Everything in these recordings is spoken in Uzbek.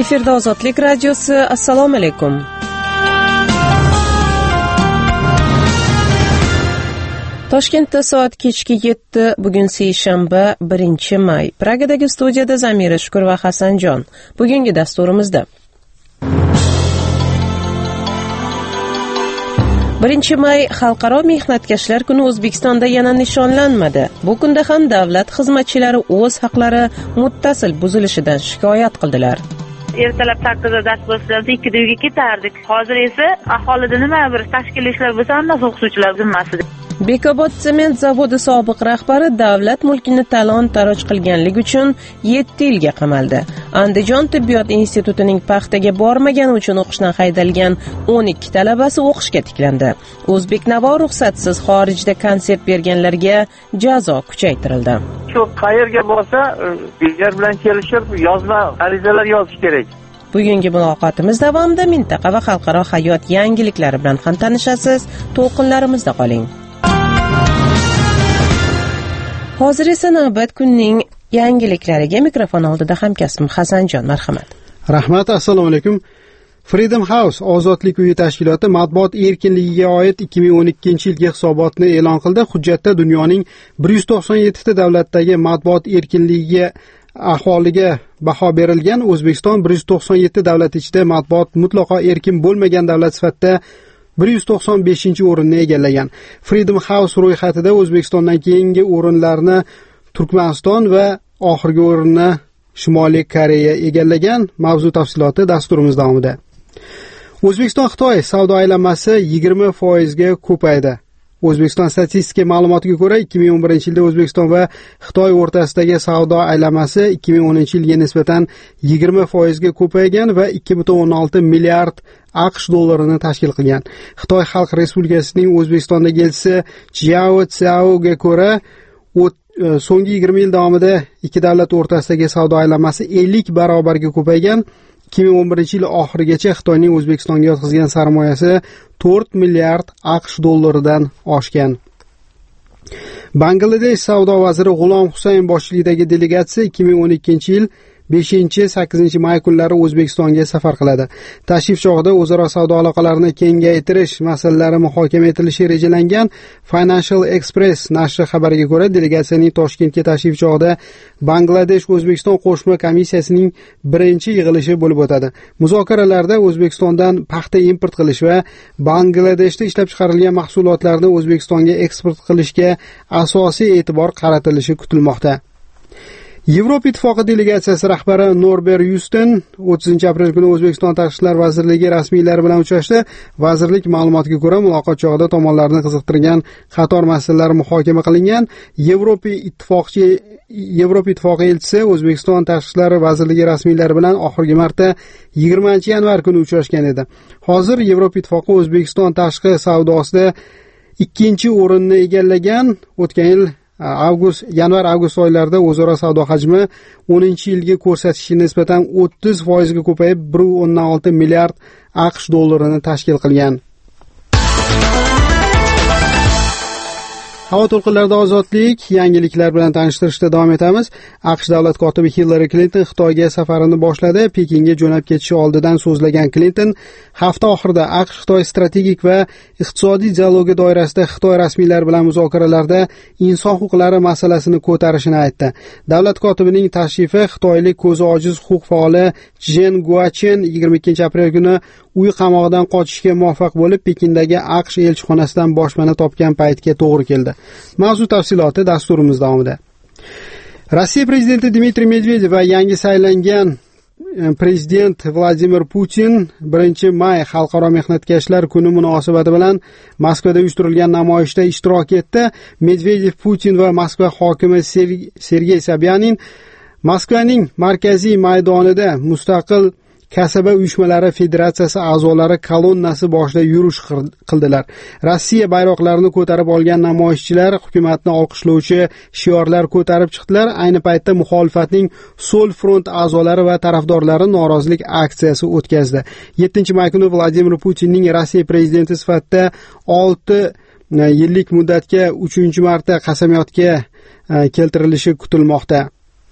Efirda Ozodlik radiosi. Assalomu alaykum. Toshkentda soat kechki 7, bugun seshanba 1-may. Pragadagi studiyada Zamira Shukur va Hasanjon. Bugungi dasturimizda 1-may Xalqaro mehnatkashlar kuni O'zbekistonda yana nishonlanmadi. Bu kunda ham davlat xizmatchilari o'z haqlari muttasil buzilishidan shikoyat qildilar. Ertalab 8da dars boshlandi, 2da uyga ketardik. Hozir esa aholida nima bir tashkiliy ishlar bo'lsa, hammasi o'qituvchilar zimmasida. Bekobod sement zavodi sobiq rahbari davlat mulkini talon-taroj qilganlik uchun 7 yilga qamaldi. Andijon tibbiyot institutining paxtaga bormagani uchun o'qishdan haydalgan 12 talabasi o'qishga tiklandi. O'zbeknavo ruxsatsiz xorijda konsert berganlarga jazo kuchaytirildi. Shu qayerga borsa, bizlar bilan kelishib, yozma arizalar yozish kerak. Bugungi muloqotimiz davomida mintaqa va xalqaro hayot yangiliklari bilan ham tanishasiz. To'lqinlarimizda qoling. Hozir esa navbat kunning yangiliklariga. Mikrofon oldida hamkasbim Hasanjon, marhamat. Rahmat, assalomu alaykum. Freedom House Ozodlik uyi tashkiloti matbuot erkinligiga oid 2012-yilgi hisobotni e'lon qildi. Hujjatda dunyoning 197 ta davlatdagi matbuot erkinligiga ahvoliga baho berilgan. O'zbekiston 197 davlat ichida matbuot mutlaqo erkin bo'lmagan davlat sifatida 195-o'rinni egallagan. Freedom House ro'yxatida O'zbekistondan keyingi o'rinlarni Turkmaniston va oxirgi o'rinni Shimoliy Koreya egallagan. Mavzu tafsiloti dasturimiz davomida. O'zbekiston-Xitoy savdo aylanmasi 20% ga ko'paydi. O'zbekiston statistika ma'lumotiga ko'ra 2011-yilda O'zbekiston va Xitoy o'rtasidagi savdo aylanmasi 2010-yilga nisbatan 20% ga ko'paygan va 2.16 milliard AQSh dollarini tashkil qilgan. Xitoy Xalq Respublikasining O'zbekistondagi elchisi Jiao Tsiaoga ko'ra, so'nggi 20 yil davomida ikki davlat o'rtasidagi savdo aylanmasi 50 barobarga ko'paygan. 2011-yil oxirigacha Xitoyning O'zbekistonga yotqizgan sarmoyasi 4 milliard AQSh dollaridan oshgan. Bangladesh savdo vaziri G'ulom Husayn boshchiligidagi delegatsiya 2012-yil 5-8 may kunlari O'zbekistonga safar qiladi. Tashrif chog'ida o'zaro savdo aloqalarini kengaytirish masalalari muhokama etilishi rejalangan. Financial Express nashri xabariga ko'ra, delegatsiyaning Toshkentga tashrif chog'ida Bangladesh O'zbekiston qo'shma komissiyasining birinchi yig'ilishi bo'lib o'tadi. Muzokaralarda O'zbekistondan paxta import qilish va Bangladeshda ishlab chiqarilgan mahsulotlarni O'zbekistonga eksport qilishga asosiy e'tibor qaratilishi kutilmoqda. Yevropa Ittifoqi delegatsiyasi rahbari Norbert Yusten 30-aprel kuni O'zbekiston Tashqi ishlar vazirligi rasmiylari bilan uchrashdi. Vazirlik ma'lumotiga ko'ra, muloqot chog'ida tomonlarni qiziqtirgan qator masalalar muhokama qilingan. Yevropa Ittifoqi elchisi O'zbekiston Tashqi ishlar vazirligi rasmiylari bilan oxirgi marta 20-yanvar kuni uchrashgan edi. Hozir Yevropa Ittifoqi O'zbekiston tashqi savdosida 2-o'rinni egallagan. O'tgan yil yanvar-avgust oylarida o'zaro savdo hajmi 10-yilgi ko'rsatkichga nisbatan 30% ga ko'payib 1.16 milliard AQSh dollarini tashkil qilgan. Havo to'lqinlarida ozodlik yangiliklar bilan tanishtirishda davom etamiz. AQSh davlat kotibi Hillary Clinton Xitoyga safarini boshladi. Pekinga jo'nab ketishi oldidan so'zlagan Clinton hafta oxirida AQSh-Xitoy strategik va iqtisodiy dialogi doirasida Xitoy rasmiylari bilan muzokaralarda inson huquqlari masalasini ko'tarishini aytdi. Davlat kotibining tashrifi xitoylik ko'zi ojiz huquq faoli Jen Guochen 22-aprel kuni uy qamog'idan qochishga muvaffaq bo'lib, Pekindagi AQSh elchixonasidan boshpana topgan paytga to'g'ri keldi. Mavzu tafsiloti dasturimiz davomida. Rossiya prezidenti Dmitriy Medvedev va yangi saylangan prezident Vladimir Putin 1-may Xalqaro mehnatkashlar kuni munosabati bilan Moskvada uyushtirilgan namoyishda ishtirok etdi. Medvedev, Putin va Moskva hokimi Sergey Sobyanin Moskvaning markaziy maydonida mustaqil Kasaba uyushmalari federatsiyasi a'zolari kolonnasi boshida yurish qildilar. Rossiya bayroqlarini ko'tarib olgan namoyishchilar hukumatni olqishlovchi shiorlar ko'tarib chiqdilar. Ayni paytda muxolifatning So'l front a'zolari va tarafdorlari norozilik aksiyasi o'tkazdi. 7-may kuni Vladimir Putinning Rossiya prezidenti sifatida 6 yillik muddatga 3-marta qasamyodga keltirilishi kutilmoqda.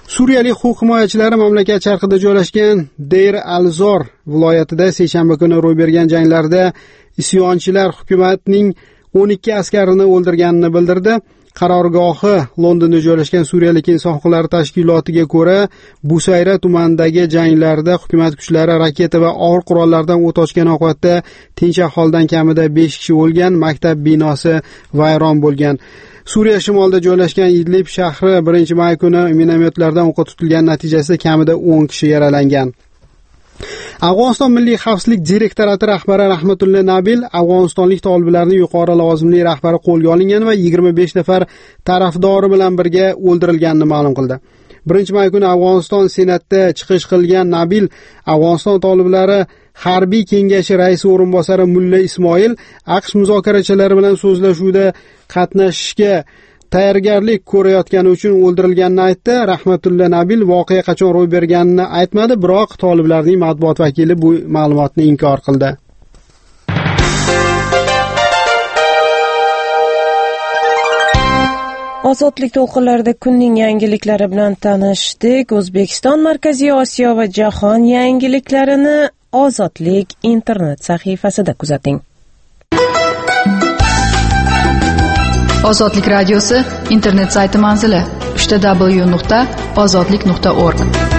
Suriyalik huquq himoyachilari mamlakat sharqida joylashgan Deir al-Zor viloyatida seshanba kuni ro'y bergan janglarda isyonchilar hukumatning 12 askarini o'ldirganini bildirdi. Qarorgohi Londonda joylashgan Suriyalik inson huquqlari tashkilotiga ko'ra, Busayra tumanidagi janglarda hukumat kuchlari raketa va og'ir qurollardan o't ochgan oqibatda tinch aholidan kamida 5 kishi o'lgan, maktab binosi vayron bo'lgan. Suriya shimolida joylashgan Idlib shahri 1-may kuni minomyotlardan o'qqa tutilgan natijasida kamida 10 kishi yaralangan. Afg'oniston Milliy xavfsizlik direktorati rahbari Rahmatulla Nabil afg'onistonlik toliblarning yuqori lavozimli rahbari qo'lga olingan va 25 nafar tarafdori bilan birga o'ldirilganini ma'lum qildi. 1-may kuni Afg'oniston Senatda chiqish qilgan Nabil Afg'oniston toliblari harbiy kengashi raisi o'rinbosari Mulla Ismoil AQSh muzokarachilari bilan so'zlashuvda qatnashishga tayyorgarlik ko'rayotgani uchun o'ldirilganini aytdi. Rahmatulla Nabil voqea qachon ro'y berganini aytmadi, biroq toliblarning matbuot vakili bu ma'lumotni inkor qildi. Ozodlik to'lqinlarida kunning yangiliklari bilan tanishdik. O'zbekiston, Markaziy Osiyo va jahon yangiliklarini Ozodlik internet sahifasida kuzating. Ozodlik radiosi internet sayti manzili www.ozodlik.org.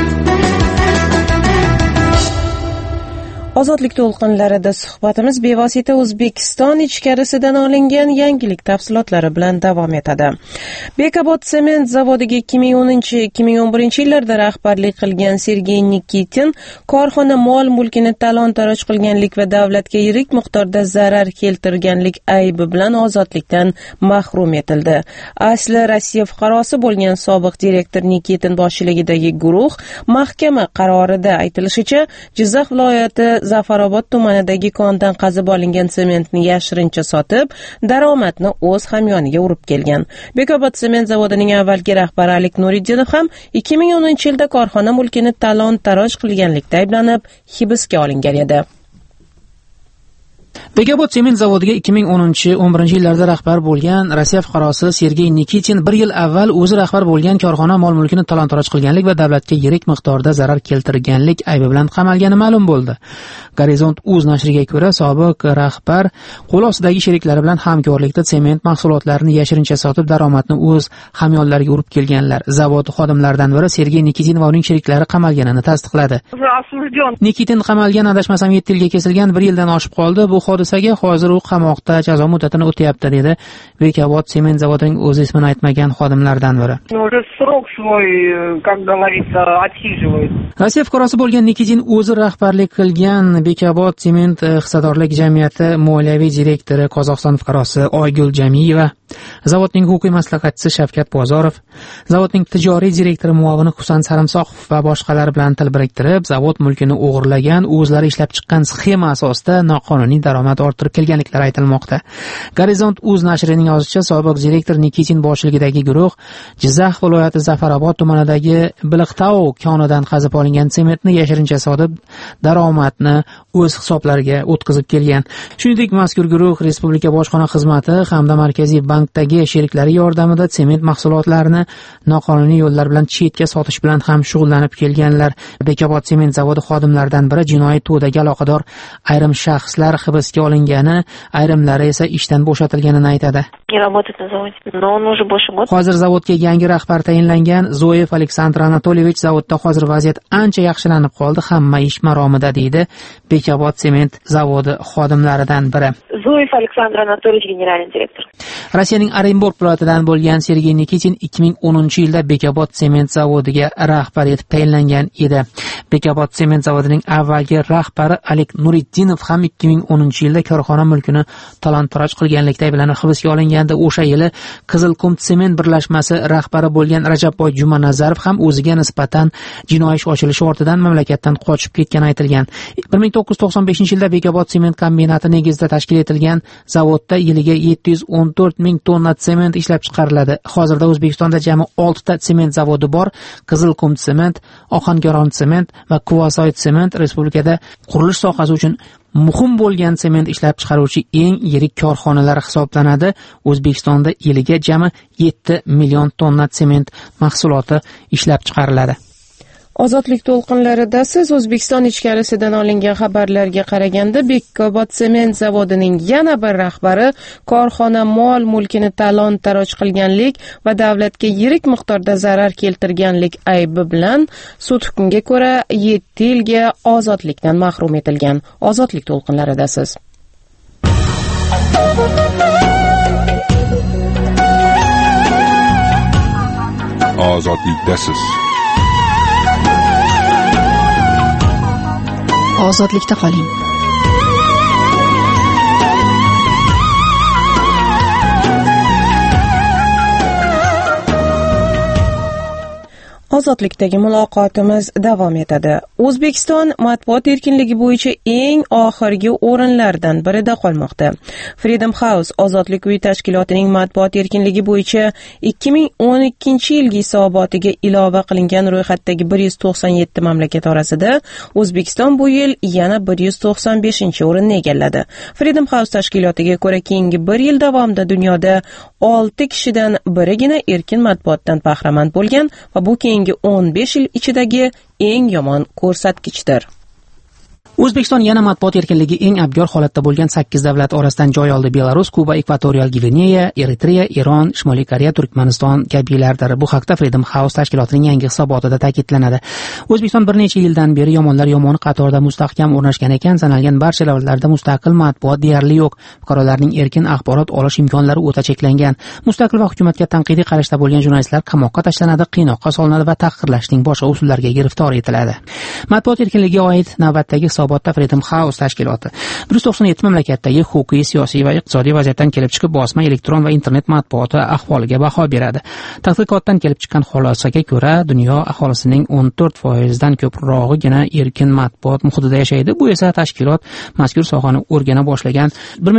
Ozodlik to'lqinlarida suhbatimiz bevosita O'zbekiston ichkarisidan olingan yangilik tafsilotlari bilan davom etadi. Bekobod sement zavodiga 2010-2011 yillarda rahbarlik qilgan Sergey Nikitin korxona mol-mulkini talon-taroj qilganlik va davlatga yirik miqdorda zarar keltirganlik aybi bilan ozodlikdan mahrum etildi. Asli Rossiya fuqarosi bo'lgan sobiq direktor Nikitin boshchiligidagi guruh mahkama qarorida aytilishicha, Jizzax viloyati Zafarobod tumanidagi kondan qazib olingan sementni yashirincha sotib, daromadni o'z hamyoniga urib kelgan. Bekobod sement zavodining avvalgi rahbari Alik Nuriddinov ham 2010-yilda korxona mulkini talon-taroj qilganlikda ayblanib hibsga olingan edi. Bekobod sement zavodiga 2010-11 yillarda rahbar bo'lgan Rossiya fuqarosi Sergey Nikitin 1 yil avval o'zi rahbar bo'lgan korxona mol-mulkini talon-taroj qilganlik va davlatga yirik miqdorda zarar keltirganlik aybi bilan qamalgani ma'lum bo'ldi. Gorizont Uz nashriga ko'ra, sobiq rahbar qo'l ostidagi sheriklari bilan hamkorlikda sement mahsulotlarini yashirincha sotib, daromadni o'z hamyonlariga urib kelganlar. Zavod xodimlaridan biri Sergey Nikitin va uning sheriklari qamalganini tasdiqladi. Nikitin qamalgan, adashmasam 7 yilga kesilgan, 1 yildan oshib qoldi. Bu hodisaga hozir u qamoqda jazo muddatini o'tayapti, dedi Bekobod sement zavodining o'z ismini aytmagan xodimlardan biri. Rossiya fuqarosi bo'lgan Nikitin o'zi rahbarlik qilgan Bekobod sement hissadorlik jamiyati moliyaviy direktori Qozog'iston fuqarosi Oygul Jamiyeva, zavodning huquqiy maslahatchisi Shavkat Bozorov, zavodning tijoriy direktori muavini Husan Sarimsoqov va boshqalar bilan til biriktirib, zavod mulkini o'g'irlagan, o'zlari ishlab chiqqan sxema asosida noqonuniy daromad orttirib kelganliklari aytilmoqda. Gorizont Uz nashrining yozishicha, sobiq direktor Nikitin boshchiligidagi guruh Jizzax viloyati Zafarobod tumanidagi Biliqtao konidan qazib olingan sementni yashirincha sotib, daromadni o'z hisoblariga o'tkazib kelgan. Shuningdek, mazkur guruh Respublika bojxona xizmati hamda Markaziy bankdagi sheriklari yordamida sement mahsulotlarini noqonuniy yo'llar bilan chetga sotish bilan ham shug'ullanib kelganlar. Bekobod sement zavodi xodimlaridan biri jinoiy to'daga aloqador ayrim shaxslar hibsga olingani, ayrimlari esa ishdan bo'shatilganini aytadi. Hozir zavodga yangi rahbar tayinlangan Zoev Aleksandr Anatolievich zavodda hozir vaziyat ancha yaxshilanib qoldi, hamma ish maromida, deydi Bekobod sement zavodi xodimlaridan biri. Zoev Aleksandr Anatolievich generalniy direktor. Rossiyaning Orenburg viloyatidan bo'lgan Sergey Nikitin 2010-yilda Bekobod sement zavodiga rahbar etib tayinlangan edi. Bekobod sement zavodining avvalgi rahbari Alik Nuriddinov ham 2010-yilda korxona mulkini talon-taroj qilganlikda ayblanib hibsga olingandi. O'sha yili Qizilqum sement birlashmasi rahbari bo'lgan Rajabboy Jumanazarov ham o'ziga nisbatan jinoiy ish ochilishi ortidan mamlakatdan qochib ketgani aytilgan. 1995-yilda Bekobod sement kombinati negizida tashkil etilgan zavodda yiliga 714 ming tonna sement ishlab chiqariladi. Hozirda O'zbekistonda jami 6 ta sement zavodi bor. Qizilqum sement, Ohangaron sement va Quvasoy sement respublikada qurilish sohasi uchun muhim bo'lgan sement ishlab chiqaruvchi eng yirik korxonalar hisoblanadi. O'zbekistonda yiliga jami 7 million tonna sement mahsuloti ishlab chiqariladi. Ozodlik to'lqinlarida siz O'zbekiston ichkarisidan olingan xabarlarga qaraganda Bekobod sement zavodining yana bir rahbari korxona mol-mulkini talon-taroj qilganlik va davlatga yirik miqdorda zarar keltirganlik aybi bilan sud hukmiga ko'ra 7 yilga ozodlikdan mahrum etilgan. Ozodlik to'lqinlarida siz. Ozodlikdasiz. Ozodlikda qoling. Ozodlikdagi muloqotimiz davom etadi. O'zbekiston matbuot erkinligi bo'yicha eng oxirgi o'rinlardan birida qolmoqda. Freedom House Ozodlik uyi tashkilotining matbuot erkinligi bo'yicha 2012-yilgi hisobotiga ilova qilingan ro'yxatdagi 197 mamlakat orasida O'zbekiston bu yil yana 195-o'rinni egalladi. Freedom House tashkilotiga ko'ra, keyingi 1 yil davomida dunyoda 6 kishidan birigina erkin matbuotdan bahramand bo'lgan va bu keyingi 15 yil ichidagi eng yomon ko'rsatkichdir. O'zbekiston yana matbuot erkinligi eng abgor holatda bo'lgan 8 davlat orasidan joy oldi. Belarus, Kuba, Ekvatorial Gvineya, Eritreya, Iron, Shimoliy Koreya, Turkmaniston kabilardir. Bu haqda Freedom House tashkilotining yangi hisobotida ta'kidlanadi. O'zbekiston bir necha yildan beri yomonlar yomoni qatorida mustahkam o'rnashgan ekan. Sanalgan barcha davlatlarda mustaqil matbuot deyarli yo'q. Fuqarolarning erkin axborot olish imkonlari o'ta cheklangan. Mustaqil va hukumatga tanqidiy qarashda bo'lgan jurnalistlar qamoqqa tashlanadi, qiynoqqa solinadi va tahqirlashning boshqa usullariga giriftor etiladi. Matbuot erkinligiga oid navbatdagi hisobotda Freedom House tashkiloti 197 mamlakatdagi huquqiy, siyosiy va iqtisodiy vaziyatdan kelib chiqib bosma, elektron va internet matbuoti ahvoliga baho beradi. Tadqiqotdan kelib chiqqan xulosaga ko'ra, dunyo aholisining 14%dan ko'prog'igina erkin matbuot muhitida yashaydi. Bu esa tashkilot mazkur sohani o'rgana boshlagan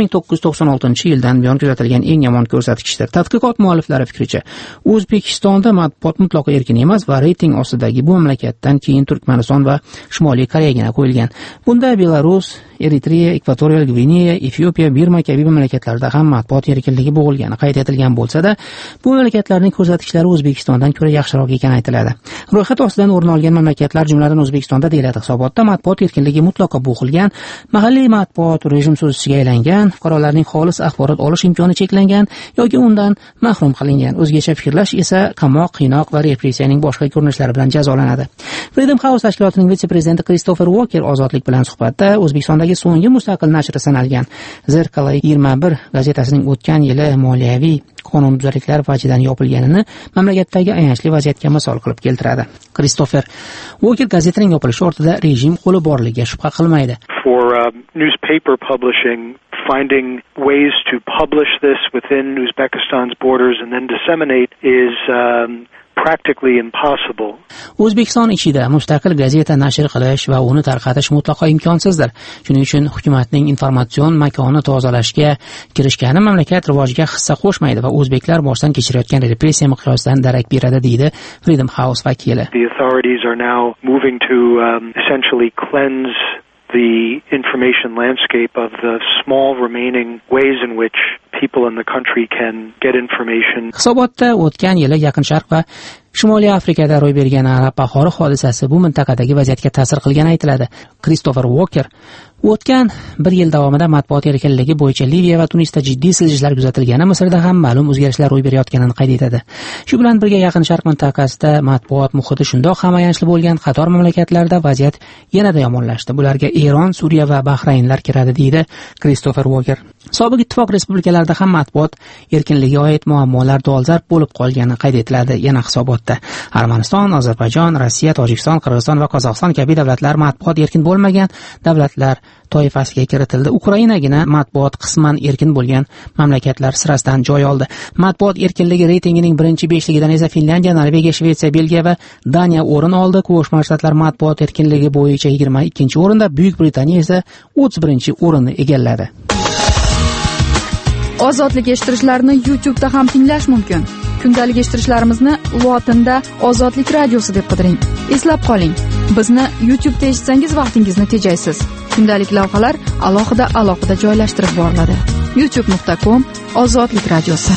1996-yildan buyon kuzatilgan eng yomon ko'rsatkichdir. Tadqiqot mualliflari fikricha, O'zbekistonda matbuot mutlaqo erkin emas va reyting ostidagi bu mamlakatdan keyin Turkmaniston va Shimoliy Koreyagina qo'yilgan. Bunda Belarus, Eritreya, Ekvatorial Gvineya, Efiopiya, Birma kabi mamlakatlarda ham matbuot erkinligi bo'g'ilgani qayd etilgan bo'lsa-da, bu mamlakatlarning ko'rsatkichlari O'zbekistondan ko'ra yaxshiroq ekani aytiladi. Ro'yxat ostidan o'rin olgan mamlakatlar jumladan O'zbekistonda deyiladi hisobotda matbuot erkinligi mutlaqo bo'g'ilgan, mahalliy matbuot rejim so'zchisiga aylangan, fuqarolarning xolis axborot olish imkoni cheklangan yoki undan mahrum qilingan. O'zgacha fikrlash esa qamoq, qiynoq va repressiyaning boshqa ko'rinishlari bilan jazolanadi. Freedom House tashkilotining vitse-prezidenti Christopher Walker ozodlik bilan suhbatda O'zbekistondagi so'nggi mustaqil nashri sanalgan Zerkalo 21 gazetasining o'tgan yili moliyaviy qonunbuzarliklar vajidan yopilganini mamlakatdagi ayanchli vaziyatga misol qilib keltiradi. Christopher Walker gazetaning yopilishi ortida rejim qo'li borligiga shubha qilmaydi. For newspaper publishing, finding ways to publish this within Uzbekistan's borders and then disseminate is practically impossible. O'zbekiston ichida mustaqil gazeta nashr qilish va uni tarqatish mutlaqo imkonsizdir. Shuning uchun hukumatning informatsion makonni tozalashga kirishgani mamlakat rivojiga hissa qo'shmaydi va o'zbeklar boshdan kechirayotgan repressiya miqyosidan darak beradi, deydi Freedom House vakili. The authorities are now moving to essentially cleanse the information landscape of the small remaining ways in which people in the country can get information. Hisobotda o'tgan yili Yaqin Sharq va Shimoliy Afrikada ro'y bergan Arab bahori hodisasi bu mintaqadagi vaziyatga ta'sir qilgani aytiladi. Christopher Walker o'tgan bir yil davomida matbuot erkinligi bo'yicha Liviya va Tunisda jiddiy siljishlar kuzatilgani, Misrda ham ma'lum o'zgarishlar ro'y berayotganini qayd etadi. Shu bilan birga Yaqin Sharq mintaqasida matbuot muhiti shundoq ham ayanchli bo'lgan qator mamlakatlarda vaziyat yanada yomonlashdi. Bularga Eron, Suriya va Bahraynlar kiradi, deydi Christopher Walker. Sobiq ittifoq respublikalarida ham matbuot erkinligiga oid muammolar dolzarb bo'lib qolgani qayd etiladi. Yana hisobotda Armaniston, Ozarbayjon, Rossiya, Tojikiston, Qirg'iziston va Qozog'iston kabi davlatlar matbuot erkin bo'lmagan davlatlar toifasiga kiritildi. Ukrainagina matbuot qisman erkin bo'lgan mamlakatlar sirasidan joy oldi. Matbuot erkinligi reytingining birinchi 5ligidan esa Finlandiya, Norvegiya, Shvetsiya, Belgiya va Daniya o'rin oldi. Qo'shma Shtatlar matbuot erkinligi bo'yicha 22-o'rinda, Buyuk Britaniya esa 31-o'rinni egalladi. Ozodlik eshittirishlarni YouTube'da ham tinglash mumkin. Kundalik eshittirishlarimizni lotinda Ozodlik radiosi deb qidiring. Eslab qoling, bizni YouTube'da eshitsangiz vaqtingizni tejaysiz. kundalik lavhalar alohida joylashtirib boriladi. youtube.com Ozodlik radiosi.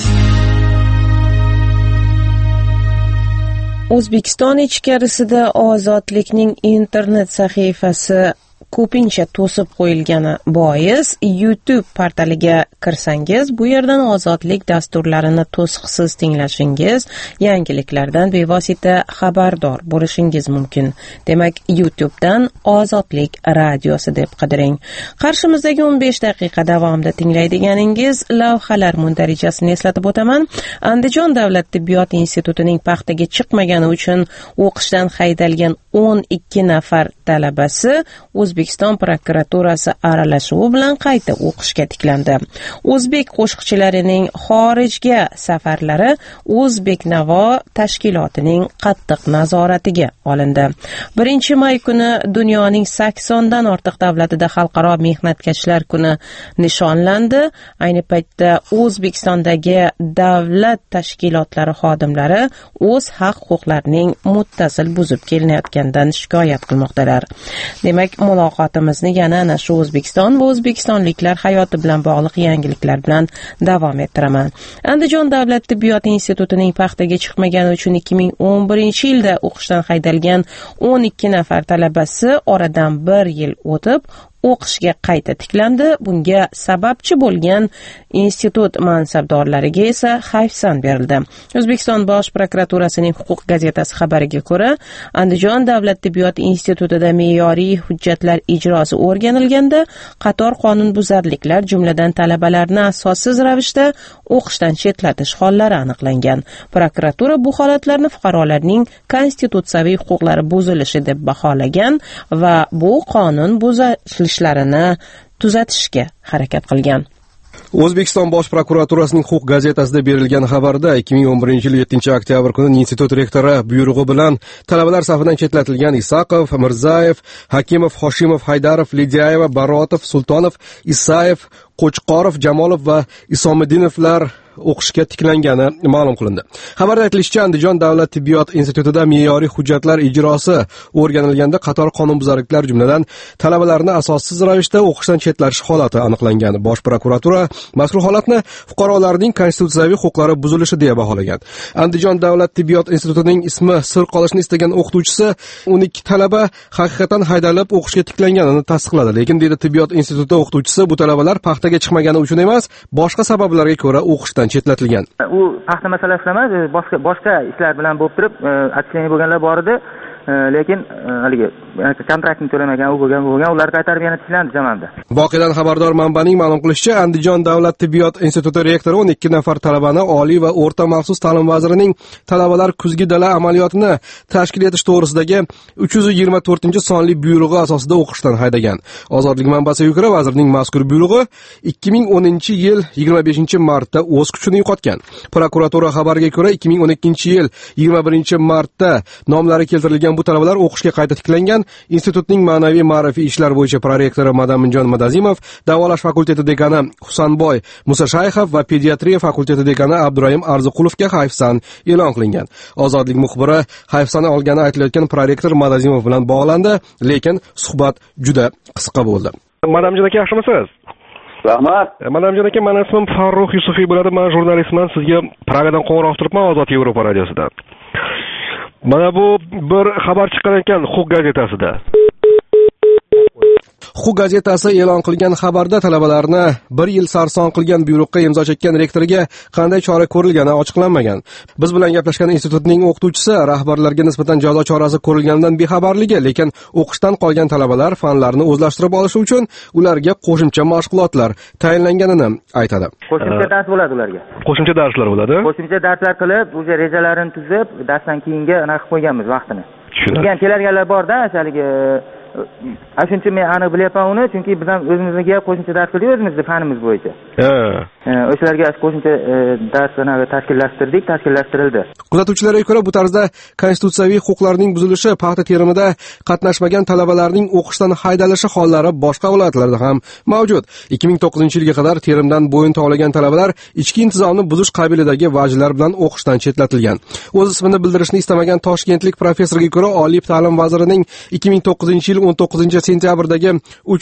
O'zbekiston ichkarisida Ozodlikning internet sahifasi ko'pincha to'sib qo'yilgani bois YouTube portaliga kirsangiz, bu yerdan Ozodlik dasturlarini to'siqsiz tinglashingiz, yangiliklardan bevosita xabardor bo'lishingiz mumkin. Demak, YouTubedan Ozodlik radiosi deb qidiring. Qarshimizdagi 15 daqiqa davomida tinglaydiganingiz lavhalar mundarijasini eslatib o'taman. Andijon davlat tibbiyot institutining paxtaga chiqmagani uchun o'qishdan haydalgan 12 nafar talabasi O'zbekiston prokuraturasi aralashuvi bilan qayta o'qishga tiklandi. O'zbek qo'shiqchilarining xorijga safarlari O'zbeknavo tashkilotining qattiq nazoratiga olindi. 1-may kuni dunyoning 80 dan ortiq davlatida xalqaro mehnatkashlar kuni nishonlandi. Ayni paytda O'zbekistondagi davlat tashkilotlari xodimlari o'z haq-huquqlarining muttasil buzib kelinayotganidan shikoyat qilmoqdalar. Demak, muloqotimizni yana ana shu O'zbekiston va o'zbekistonliklar hayoti bilan bog'liq yangiliklar bilan davom ettiraman. Andijon davlat tibbiyot institutining paxtaga chiqmagani uchun 2011-yilda o'qishdan haydalgan 12 nafar talabasi oradan 1 yil o'tib o'qishga qayta tiklandi. Bunga sababchi bo'lgan institut mansabdorlariga esa hayfsan berildi. O'zbekiston bosh prokuraturasining huquq gazetasi xabariga ko'ra, Andijon davlat tibbiyot institutida me'yoriy hujjatlar ijrosi o'rganilganda qator qonunbuzarliklar, jumladan talabalarni asossiz ravishda o'qishdan chetlatish hollari aniqlangan. Prokuratura bu holatlarni fuqarolarning konstitutsiyaviy huquqlari buzilishi deb baholagan va bu qonun buzilishlarini tuzatishga harakat qilgan. O'zbekiston bosh prokuraturasining huquq gazetasida berilgan xabarda 2011-yil 7-oktyabr kuni institut rektori buyrug'i bilan talabalar safidan chetlatilgan Isaqov, Mirzayev, Hakimov, Hoshimov, Haydarov, Lidiyeva, Barotov, Sultonov, Isayev, Qo'chqorov, Jamolov va Isomidinovlar o'qishga tiklangani ma'lum qilindi. Xabarda aytilishicha, Andijon davlat tibbiyot institutida me'yoriy hujjatlar ijrosi o'rganilganda qator qonunbuzarliklar, jumladan talabalarni asossiz ravishda o'qishdan chetlatish holati aniqlangan. Bosh prokuratura mazkur holatni fuqarolarning konstitutsiyaviy huquqlari buzilishi deya baholagan. Andijon davlat tibbiyot institutining ismi sir qolishini istagan o'qituvchisi 12 talaba haqiqatan haydalib o'qishga tiklanganini tasdiqladi. Lekin deydi tibbiyot instituti o'qituvchisi, bu talabalar paxtaga chiqmagani uchun emas, boshqa sabablarga ko'ra o'qishdan chetlatilgan. U paxta masalasi emas, boshqa ishlar bilan bo'lib turib, atchileniya bo'lganlar bor edi. Lekin haligi kontraktni to'lamagan, u bo'lgan, ular qaytarib yana tiklandi jamoada. Voqeadan xabardor manbaning ma'lum qilishicha, Andijon davlat tibbiyot instituti rektori 12 nafar talabani Oliy va o'rta maxsus ta'lim vazirining talabalar kuzgi dala amaliyotini tashkil etish to'g'risidagi 324-sonli buyrug'i asosida o'qishdan haydagan. Ozodlik manbasiga ko'ra, vazirning mazkur buyrug'i 2010-yil 25-martda o'z kuchini yo'qotgan. Prokuratura xabariga ko'ra, 2012-yil 21-martda nomlari keltirilgan bu talabalar o'qishga qayta tiklangan. Institutning ma'naviy ma'rifiy ishlar bo'yicha prorektori Madaminjon Madazimov, davolash fakulteti dekani Husanboy Musashayxov va pediatriya fakulteti dekani Abdurahim Arziqulovga hayfsan e'lon qilingan. Ozodlik muxbiri hayfsani olgani aytilayotgan prorektor Madazimov bilan bog'landi, lekin suhbat juda qisqa bo'ldi. Madamjon aka, yaxshimisiz? Rahmat. Madamjon aka, men ismim Farruh Yusufiy bo'ladi. Men jurnalistman. Sizga Pragadan qo'ng'iroq turibman, Ozod Yevropa radiosidan. Mana bu bir xabar chiqqan ekan huquq gazetasida. Huquq gazetasi e'lon qilgan xabarda talabalarni 1 yil sarson qilgan buyruqqa imzo chekkan rektoriga qanday chora ko'rilgani ochiqlanmagan. Biz bilan gaplashgan institutning o'qituvchisi rahbarlarga nisbatan jazo chorasi ko'rilganidan bexabarligi, lekin o'qishdan qolgan talabalar fanlarni o'zlashtirib olishi uchun ularga qo'shimcha mashg'ulotlar tayinlanganini aytadi. Qo'shimcha dars bo'ladi ularga. Qo'shimcha darslar bo'ladi. Qo'shimcha darslar qilib, o'sha rejalarini tuzib, darsdan keyingi anaqa qo'yganmiz vaqtini. Tushundim. Kelganlar bor-da, haligi shuncha men aniq bilyapman uni, chunki biz ham o'zimizga qo'shimcha dars qildik, o'zimizning fanimiz bo'yicha. O'shalarga qo'shimcha darsni tashkillashtirildi. Kuzatuvchilarga ko'ra, bu tarzda konstitutsiyaviy huquqlarning buzilishi, paxta terimida qatnashmagan talabalarning o'qishdan haydalishi hollari boshqa viloyatlarda ham mavjud. 2009-yilga qadar terimdan bo'yin tovlagan talabalar ichki intizomni buzish qabilidagi vajlar bilan o'qishdan chetlatilgan. O'z ismini bildirishni istamagan toshkentlik professorga ko'ra, Oliy ta'lim vazirining 2009-yil 19-sentyabrdagi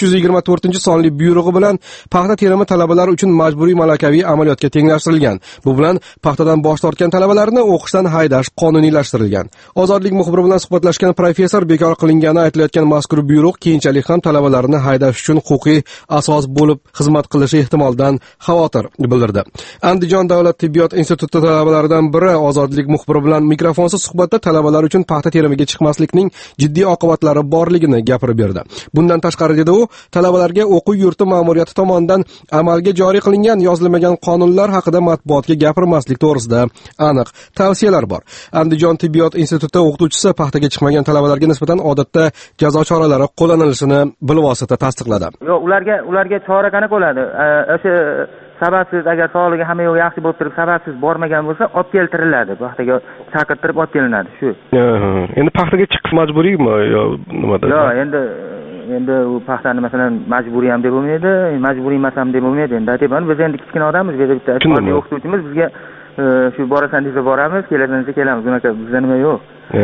324-sonli buyrug'i bilan paxta terimi talabalar uchun majburiy malakaviy amaliyotga tenglashtirilgan. Bu bilan paxtadan bosh tortgan talabalarni o'qishdan haydash qonuniylashtirilgan. Ozodlik muxbiri bilan suhbatlashgan professor bekor qilingani aytilayotgan mazkur buyruq keyinchalik ham talabalarni haydash uchun huquqiy asos bo'lib xizmat qilishi ehtimolidan xavotir bildirdi. Andijon davlat tibbiyot instituti talabalaridan biri ozodlik muxbiri bilan mikrofonsiz suhbatda talabalar uchun paxta terimiga chiqmaslikning jiddiy oqibatlari borligini gapirib berdi. Bundan tashqari dedi u, talabalarga o'quv yurti ma'muriyati tomonidan amalga joriy qilingan yozilmagan qonunlar haqida matbuotga gapirmaslik to'g'risida aniq tavsiyalar bor. Andijon tibbiyot instituti o'qituvchisi paxtaga chiqmagan talabalarga nisbatan odatda jazo choralari qo'llanilishini bilvosita tasdiqladi. Yo'q, ularga chora qanaqa bo'ladi? O'sha sababsiz, agar sog'ligi hamma yo'q yaxshi bo'lib turib sababsiz bormagan bo'lsa, olib keltiriladi. Paxtaga chaqirtirib olib kelinadi, shu. Endi paxtaga chiqish majburiymi yo nimada? Yo'q, endi u paxtani masalan majburiy ham deb bo'lmaydi, majburiy emas ham deb bo'lmaydi. Endi aytayman, biz endi kichkina odammiz, biz bitta o'qituvchimiz, bizga shu borasan desa boramiz, kelasan desa kelamiz. Unaqa bizda nima yo'q.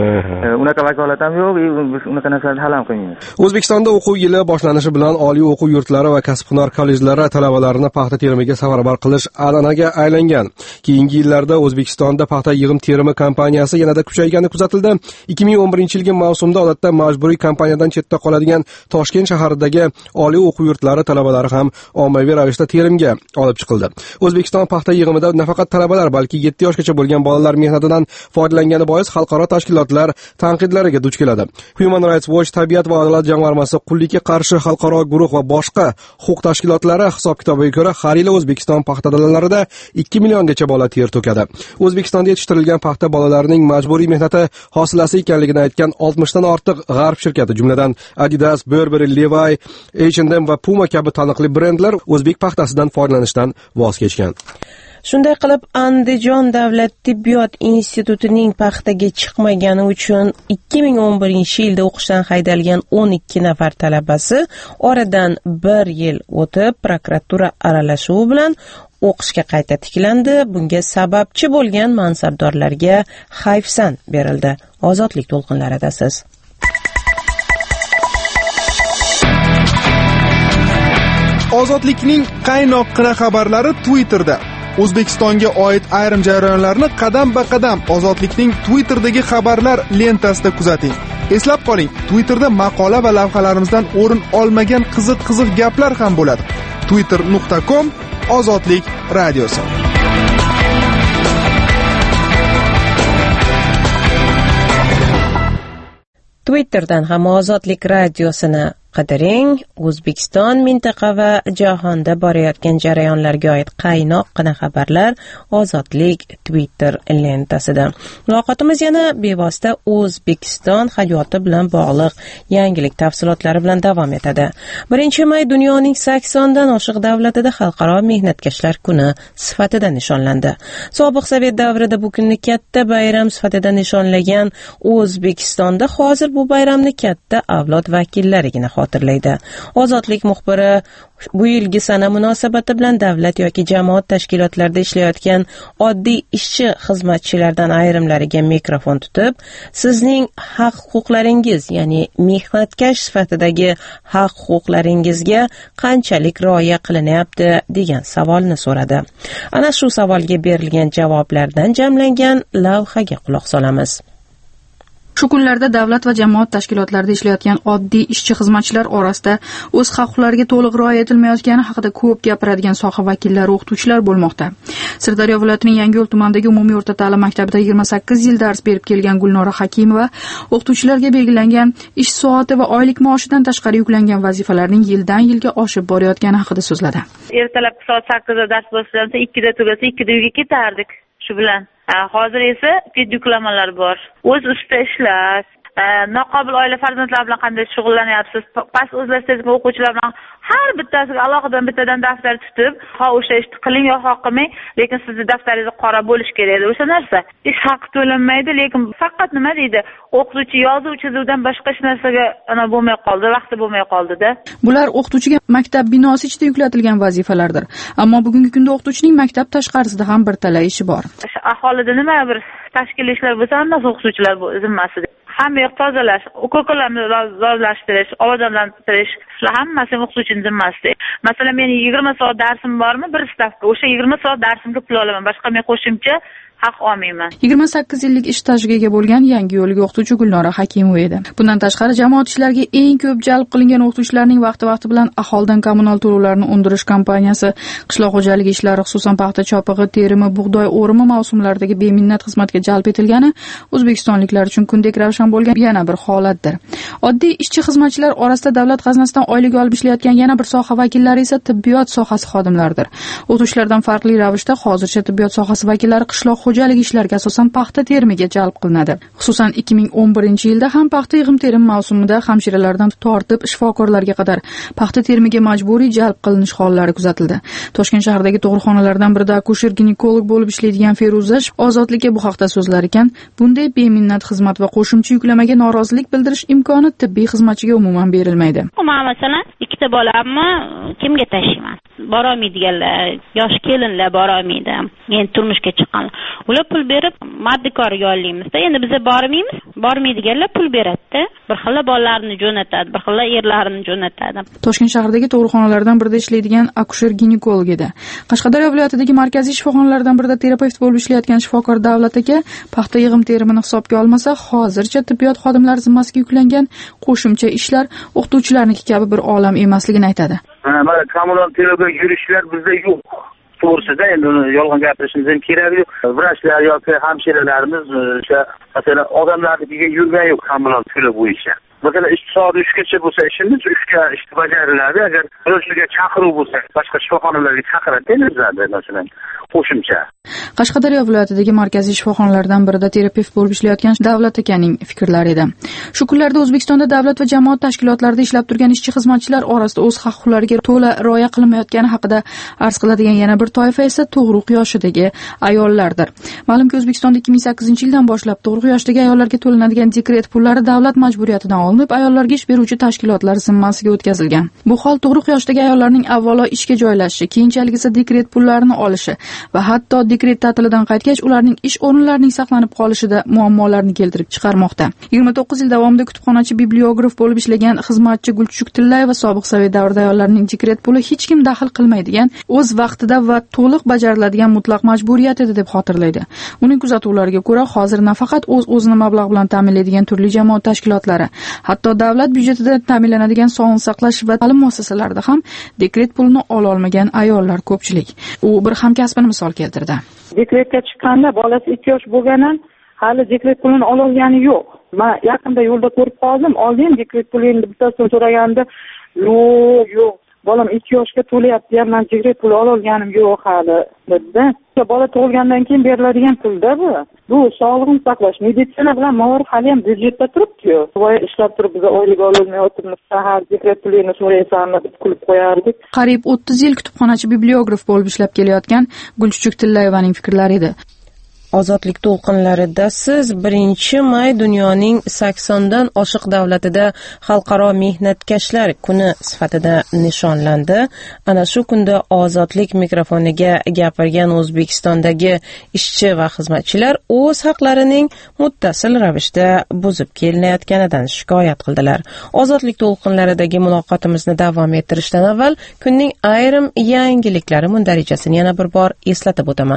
Unaqa vakolat ham yo'q, biz unaqa narsalarni hal ham qilmaymiz. O'zbekistonda o'quv yili boshlanishi bilan oliy o'quv yurtlari va kasb-hunar kollejlari talabalarini paxta terimiga safarbar qilish an'anaga aylangan. Keyingi yillarda O'zbekistonda paxta yig'im terimi kampaniyasi yanada kuchaygani kuzatildi. 2011-yilgi mavsumda odatda majburiy kampaniyadan chetda qoladigan Toshkent shahridagi oliy o'quv yurtlari talabalari ham ommaviy ravishda terimga olib chiqildi. O'zbekiston paxta yig'imida nafaqat talabalar, balki 7 yoshgacha bo'lgan bolalar mehnatidan foydalangani bois xalqaro tashkilotlar tanqidlariga duch keladi. Human Rights Watch, Tabiat va adolat jamg'armasi, Qullikka qarshi xalqaro guruh va boshqa huquq tashkilotlari hisob-kitobiga ko'ra har yili O'zbekiston paxta dalalarida 2 milliongacha bola ter to'kadi. O'zbekistonda yetishtirilgan paxta bolalarining majburiy mehnati hosilasi ekanligini aytgan 60 dan ortiq g'arb shirkati, jumladan Adidas, Burberry, Levi, H&M va Puma kabi taniqli brendlar o'zbek paxtasidan foydalanishdan voz kechgan. Shunday qilib, Andijon davlat tibbiyot institutining paxtaga chiqmagani uchun 2011-yilda o'qishdan haydalgan 12 nafar talabasi oradan 1 yil o'tib prokuratura aralashuvi bilan o'qishga qayta tiklandi. Bunga sababchi bo'lgan mansabdorlarga hayfsan berildi. Ozodlik to'lqinlaridasiz. Ozodlikning qaynoqqina xabarlari Twitterda. O'zbekistonga oid ayrim jarayonlarni qadam-ba-qadam Ozodlikning Twitterdagi xabarlar lentasida kuzating. Eslab qoling, Twitterda maqola va lavhalarimizdan o'rin olmagan qiziq gaplar ham bo'ladi. twitter.com Ozodlik radiosi. Twitterdan ham Ozodlik radiosini qidiring. O'zbekiston, mintaqa va jahonda borayotgan jarayonlarga oid qaynoqqina xabarlar Ozodlik Twitter lentasida. Muloqotimiz yana bevosita O'zbekiston hayoti bilan bog'liq yangilik tafsilotlari bilan davom etadi. 1-may dunyoning 80 dan oshiq davlatida xalqaro mehnatkashlar kuni sifatida nishonlandi. Sobiq Sovet davrida bu kunni katta bayram sifatida nishonlagan O'zbekistonda hozir bu bayramni katta avlod vakillarigina xotirlaydi. Ozodlik muxbiri bu yilgi sana munosabati bilan davlat yoki jamoat tashkilotlarida ishlayotgan oddiy ishchi xizmatchilardan ayrimlariga mikrofon tutib, sizning haq-huquqlaringiz, ya'ni mehnatkash sifatidagi haq-huquqlaringizga qanchalik rioya qilinyapti degan savolni so'radi. Ana shu savolga berilgan javoblardan jamlangan lavhaga quloq solamiz. Shu kunlarda davlat va jamoat tashkilotlarida ishlayotgan oddiy ishchi xizmatchilar orasida o'z huquqlariga to'liq rioya etilmayotgani haqida ko'p gapiradigan soha vakillari, o'qituvchilar bo'lmoqda. Sirdaryo viloyatining Yangiyo'l tumanidagi umumiy o'rta ta'lim maktabida 28 yil dars berib kelgan Gulnora Hakimova o'qituvchilarga belgilangan ish soati va oylik maoshidan tashqari yuklangan vazifalarning yildan-yilga oshib borayotgani haqida so'zladi. Ertalab soat 8 da dars boshlansa, 2 da tugasa, 2 da uyga ketardik. Shu bilan hozir esa yuklamalar bor. O'z ustida ishlash, noqobil oila farzandlar bilan qanday shug'ullanyapsiz, past o'zlashtirish o'quvchilar bilan har bittasiga alohida bittadan daftar tutib, o'sha ishni qiling yo qilmang, lekin sizning daftaringiz qora bo'lish kerak edi. O'sha narsa ish haqi to'lanmaydi, lekin faqat nima deydi, o'qituvchi yozuv chizuvdan boshqa hech narsaga bo'lmay qoldi, vaqti bo'lmay qoldi-da. Bular o'qituvchiga maktab binosi ichida yuklatilgan vazifalardir. Ammo bugungi kunda o'qituvchining maktab tashqarisida ham bir talay ishi bor. Aholida nima bir tashkil ishlar bo'lsa, hammasi o'qituvchilar zimmasida. hamma yoq tozalash, ko'kalarni tozalash, obodonlantirish, shular hammasi o'qituvchining zimmasida. Masalan, meni 20 soat darsim bormi, bir stavka. O'sha 20 soat darsimga pul olaman. Boshqa men qo'shimcha haq olmayman. 28 yillik ish stajiga ega bo'lgan yangi yo'lga o'qituvchi Gulnora Hakimova edi. Bundan tashqari jamoat ishlariga eng ko'p jalb qilingan o'qituvchilarning vaqti bilan aholidan kommunal to'lovlarni undirish kompaniyasi qishloq xo'jaligi ishlari, xususan paxta chopig'i, terimi, bug'doy o'rimi mavsumlaridagi beminnat xizmatga jalb etilgani o'zbekistonliklar uchun kundek ravshan bo'lgan yana bir holatdir. Oddiy ishchi xizmatchilar orasida davlat xazinasidan oylik olib ishlayotgan yana bir soha vakillari esa tibbiyot sohasi xodimlaridir. O'qituvchilardan farqli ravishda hozircha tibbiyot sohasi vakillari qishloq xo'jaligi ishlariga asosan paxta terimiga jalb qilinadi. Xususan 2011-yilda ham paxta yig'im-terim mavsumida hamshiralardan tortib shifokorlarga qadar paxta terimiga majburiy jalb qilinish hollari kuzatildi. Toshkent shahridagi tug'ruqxonalardan birida akusher-ginekolog bo'lib ishlaydigan Feruza Ozodlikka bu haqda so'zlar ekan, bunday beminnat xizmat va qo'shimcha yuklamaga norozilik bildirish imkoni tibbiy xizmatchiga umuman berilmaydi. Masalan, ikkita bolamni kimga tashiyman? Borolmaydiganlar, yosh kelinlar borolmaydi. Men turmushga chiqqan. Ular pul berib, moddikorga olamiz-da. Endi biz bormaydiganlar pul beradi-da. Bir xil bolalarni jo'natadi, bir xil erlarni jo'natadi. Toshkent shahridagi tug'ruqxonalardan birida ishlaydigan akusher-ginekolog edi. Qashqadaryo viloyatidagi markaziy shifoxonalardan birida terapevt bo'lib ishlayotgan shifokor Davlat aka paxta yig'im-terimini hisobga olmasa, hozircha tibbiyot xodimlari zimmasiga yuklangan qo'shimcha ishlar o'qituvchilarniki kabi bir olam emasligini aytadi. Mana kommunal to'lovga yurishlar bizda yo'q. To'g'risida endi uni yolg'on gapirishimiz ham kerak yo'q. Vrachlar yoki hamshiralarimiz o'sha masalan odamlarnikiga yurgan yo'q kommunal to'lov bo'yicha. Masalan, 2 soat 3gacha bo'lsa ishimiz 3ga ish bajariladi. Agar o'shaga chaqiruv bo'lsa, boshqa shifoxonalarga chaqiradi bizlarda masalan qo'shimcha. Qashqadaryo viloyatidagi markaziy shifoxonalardan birida terapevt bo'lib ishlayotgan Davlat akaning fikrlari edi. Shu kunlarda O'zbekistonda davlat va jamoat tashkilotlarida ishlab turgan ishchi xizmatchilar orasida o'z haq-huquqlariga to'la rioya qilinmayotgani haqida arz qiladigan yana bir toifa esa tug'ruq yoshidagi ayollardir. Ma'lumki, O'zbekistonda 2008-yildan boshlab tug'ruq yoshidagi ayollarga to'lanadigan dekret pullari davlat majburiyatidan olinib, ayollarga ish beruvchi tashkilotlar zimmasiga o'tkazilgan. Bu hol tug'ruq yoshidagi ayollarning avvalo ishga joylashishi, keyinchalik esa dekret pullarini olishi va hatto dekret ta'tilidan qaytgach ularning ish o'rinlarining saqlanib qolishida muammolarni keltirib chiqarmoqda. 29 yil davomida kutubxonachi bibliograf bo'lib ishlagan xizmatchi Gulchuchuk Tillayeva sobiq sovet davrida ayollarning dekret puli hech kim daxl qilmaydigan, o'z vaqtida va to'liq bajariladigan mutlaq majburiyat edi deb xotirlaydi. Uning kuzatuvlariga ko'ra, hozir nafaqat o'z-o'zini mablag' bilan ta'minlaydigan turli jamoat tashkilotlari, hatto davlat byudjetida ta'minlanadigan sog'liqni saqlash va ta'lim muassasalarida ham dekret pulini ola olmagan ayollar ko'pchilik. U bir hamkasbini misol keltirdi. Dekretga chiqqanda bolasi 2 yosh bo'lganan hali dekret pulini ola olgani yo'q. Men yaqinda yo'lda ko'rib qoldim, oldim dekret pulini bittasidan so'raganda, yo'q, bolam 2 yoshga to'layapti, men dekret puli ola olganim yo'q hali dedi. Bola tug'ilgandan keyin beriladigan pulda bu. Bu sog'liqni saqlash, meditsina bilan maorif hali ham byudjetda turibdi-ku. Voy ishlab turib biz oylik ololmayotibmiz, sahar dekret pulini so'raysanmi deb kulib qo'yardik. Qariyb 30 yil kutubxonachi bibliograf bo'lib ishlab kelayotgan Gulchuchuk Tillayevaning fikrlari edi. Ozodlik to'lqinlarida siz 1-may dunyoning 80dan oshiq davlatida xalqaro mehnatkashlar kuni sifatida nishonlandi. Ana shu kunda ozodlik mikrofoniga gapirgan O'zbekistondagi ishchi va xizmatchilar o'z haqlarining muttasil ravishda buzib kelinayotganidan shikoyat qildilar. Ozodlik to'lqinlaridagi muloqotimizni davom ettirishdan avval kunning ayrim yangiliklari mundarijasini yana bir bor eslatib o'taman.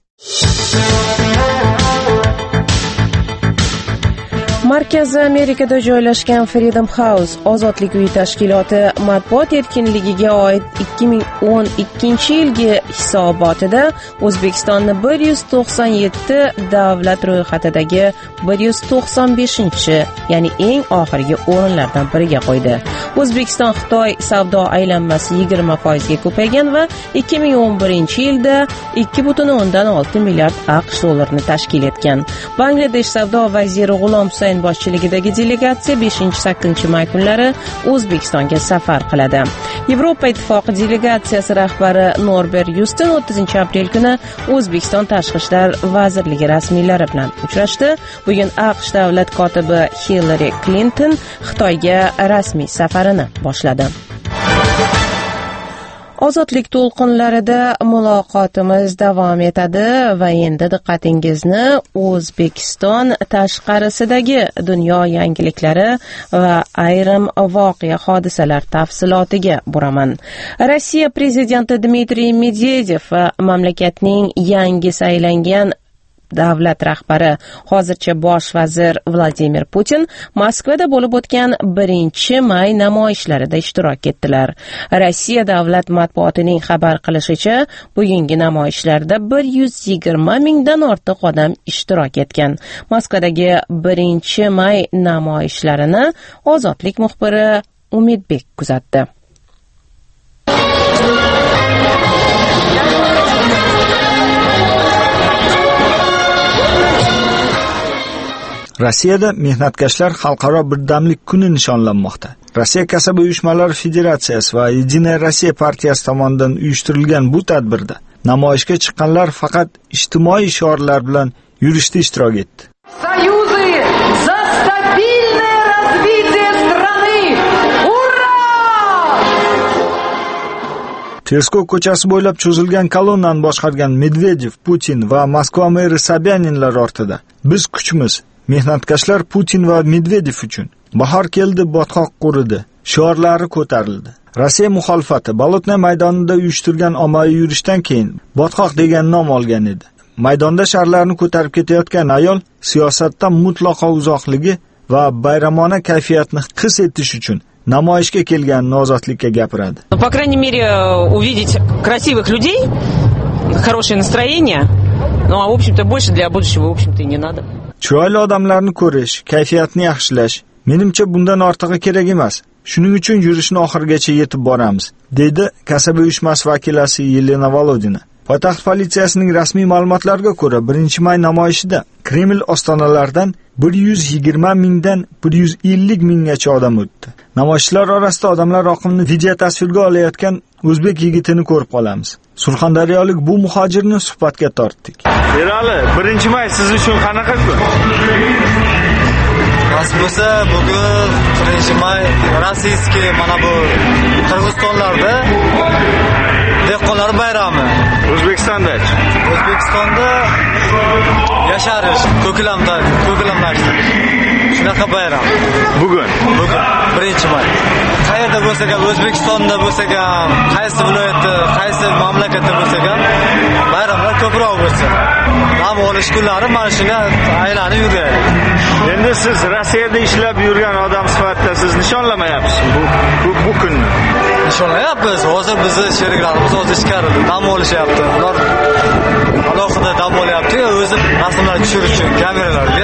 Markaziy Amerikada joylashgan Freedom House ozodlik uyi tashkiloti matbuot erkinligiga oid 2012-yilgi hisobotida O'zbekistonni 197 davlat ro'yxatidagi 195-chi, ya'ni eng oxirgi o'rinlardan biriga qo'ydi. O'zbekiston Xitoy savdo aylanmasi 20% ga ko'paygan va 2011-yilda 2.6 milliard AQSh dollarini tashkil etgan. Bangladesh savdo vaziri G'ulom Husayn boshchiligidagi delegatsiya 5-8 may kunlari O'zbekistonga safar qiladi. Yevropa Ittifoqi delegatsiyasi rahbari Norbert Yustin 30-aprel kuni O'zbekiston Tashqi ishlar vazirligi rasmiylari bilan uchrashdi. Bugun AQSh davlat kotibi Hillary Clinton Xitoyga rasmiy safarini boshladi. Ozodlik to'lqinlarida muloqotimiz davom etadi va endi diqqatingizni O'zbekiston tashqarisidagi dunyo yangiliklari va ayrim voqea hodisalar tafsilotiga buraman. Rossiya prezidenti Dmitriy Medvedev va mamlakatning yangi saylangan davlat rahbari, hozircha bosh vazir Vladimir Putin Moskvada bo'lib o'tgan 1-may namoyishlarida ishtirok etdilar. Rossiya davlat matbuotining xabar qilishicha, bugungi namoyishlarda 120 mingdan ortiq odam ishtirok etgan. Moskvadagi 1-may namoyishlarini Ozodlik muxbiri Umidbek kuzatdi. Rossiyada mehnatkashlar xalqaro birdamlik kuni nishonlanmoqda. Rossiya kasaba uyushmalari federatsiyasi va Yedinaya Rossiya partiyasi tomonidan uyushtirilgan bu tadbirda namoyishga chiqqanlar faqat ijtimoiy shiorlar bilan yurishda ishtirok etdi. Союзы за стабильное развитие страны! Ура! Terskov ko'chasi bo'ylab cho'zilgan kolonnani boshqargan Medvedev, Putin va Moskva meri Sobyaninlar ortida biz kuchmiz. Mehnatkashlar Putin va Medvedev uchun bahor keldi, botqoq quridi shiorlari ko'tarildi. Rossiya muxolifati Bolotnoy maydonida uyushtirgan ommaviy yurishdan keyin botqoq degan nom olgan edi. Maydonda sharlarni ko'tarib ketayotgan ayol siyosatdan mutlaqo uzoqligi va bayramona kayfiyatni his etish uchun namoyishga kelganini ozodlikka gapiradi. По крайней мере, увидеть красивых людей, хорошее настроение. Ну, а в общем-то больше для будущего, в общем-то, и не надо. Chiroyli odamlarni ko'rish, kayfiyatni yaxshilash, menimcha bundan ortig'i kerak emas. Shuning uchun yurishni oxirigacha yetib boramiz, dedi kasaba uyushmasi vakilasi Yelena Volodina. Poytaxt politsiyasining rasmiy ma'lumotlariga ko'ra, 1-may namoyishida Kreml ostonalaridan 120 mingdan 150 minggacha odam o'tdi. Namoyishchilar orasida odamlar oqimini video tasvirga olayotgan o'zbek yigitini ko'rib qolamiz. Surxondaryolik bu muhojirni suhbatga tortdik. Erali, 1-may siz uchun qanaqa kun? Rasmusa bugun 1-may rossiyskiy mana bu Qirg'izistonlarda dehqonlar bayrami. O'zbekistonda-chi? O'zbekistonda yasharish, ko'klamlashtirish. Shunaqa bayram. Bugun 1-may. Qayerda bo'lsa ham, O'zbekistonda bo'lsa ham, qaysi viloyatda, qaysi mamlakatda bo'lsa ham bayramlar ko'proq bo'lsa. Dam olish kunlari mana shunga aylanib yuraylik. Endi siz Rossiyada ishlab yurgan odam sifatida siz nishonlamayapsiz bu kunni. Nishonlayapmiz. Hozir bizni sheriklarimiz o'z ishkarida dam olishyapti. Ular alohida dam olyapti, o'zi rasmlar tushirish uchun kameralarga.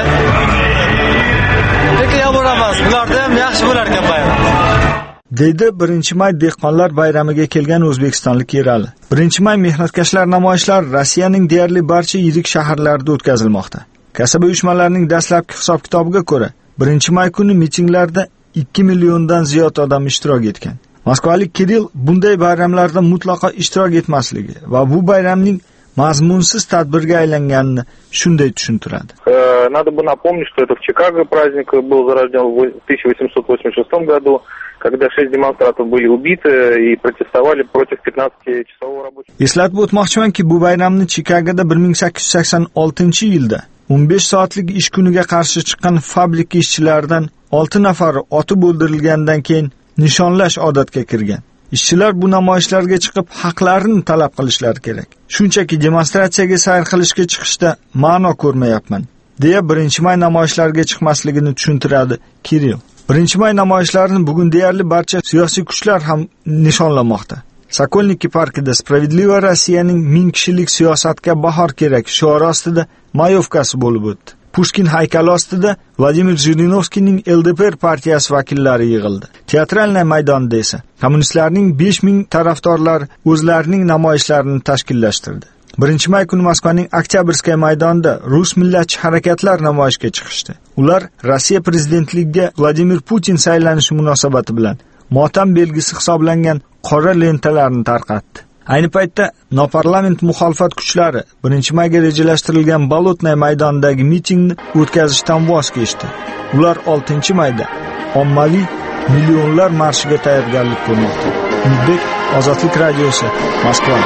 Lekin yaboramas, bularda ham yaxshi bo'lar ekan bayram. Deydi 1-may dehqonlar bayramiga kelgan o'zbekistonlik Erali. 1-may mehnatkashlar namoyishlari Rossiyaning deyarli barcha yirik shaharlarida o'tkazilmoqda. Kasaba uyushmalarining dastlabki hisob-kitobiga ko'ra, 1-may kuni mitinglarda 2 milliondan ziyod odam ishtirok etgan. Moskvalik Kirill bunday bayramlarda mutlaqo ishtirok etmasligi va bu bayramning mazmunsiz tadbirga aylanganini shunday tushuntiradi. Надо бы напомнить, что это в Чикаго праздник был зарожден в 1886 году, когда 6 демонстрантов были убиты и протестовали против 15-часового рабочего. Eslatib o'tmoqchimanki, bu bayramni Chikagoda 1886-yilda 15 soatlik ish kuniga qarshi chiqqan fabrika ishchilaridan 6 nafari otib o'ldirilgandan keyin nishonlash odatga kirgan. Ishchilar bu namoyishlarga chiqib haqlarini talab qilishlari kerak. Shunchaki demonstratsiyaga sayr qilishga chiqishda ma'no ko'rmayapman, deya 1-may namoyishlarga chiqmasligini tushuntiradi Kirill. 1-may namoyishlarini bugun deyarli barcha siyosiy kuchlar ham nishonlamoqda. Sokolniki parkida Spravedliva Rossiyaning 1000 kishilik siyosatga bahor kerak shiori ostida mayovkasi bo'lib o'tdi. Pushkin haykali ostida Vladimir Zhirinovskiyning LDPR partiyasi vakillari yig'ildi. Teatralniy maydonida esa kommunistlarning 5000 tarafdorlari o'zlarining namoyishlarini tashkillashtirdi. 1-may kuni Moskvaning Oktyabrskaya maydonida Rus millatchi harakatlar namoyishga chiqishdi. Ular Rossiya prezidentligiga Vladimir Putin saylanishi munosabati bilan motam belgisi hisoblangan qora lentalarni tarqatdi. Ayni paytda noparlament muxolifat kuchlari 1-mayga rejalashtirilgan Bolotnoy maydonidagi mitingni o'tkazishdan voz kechdi. Ular 6-mayda ommaviy millionlar marshiga tayyorgarlik ko'rmoqda. Ozodlik radiosi, Moskva.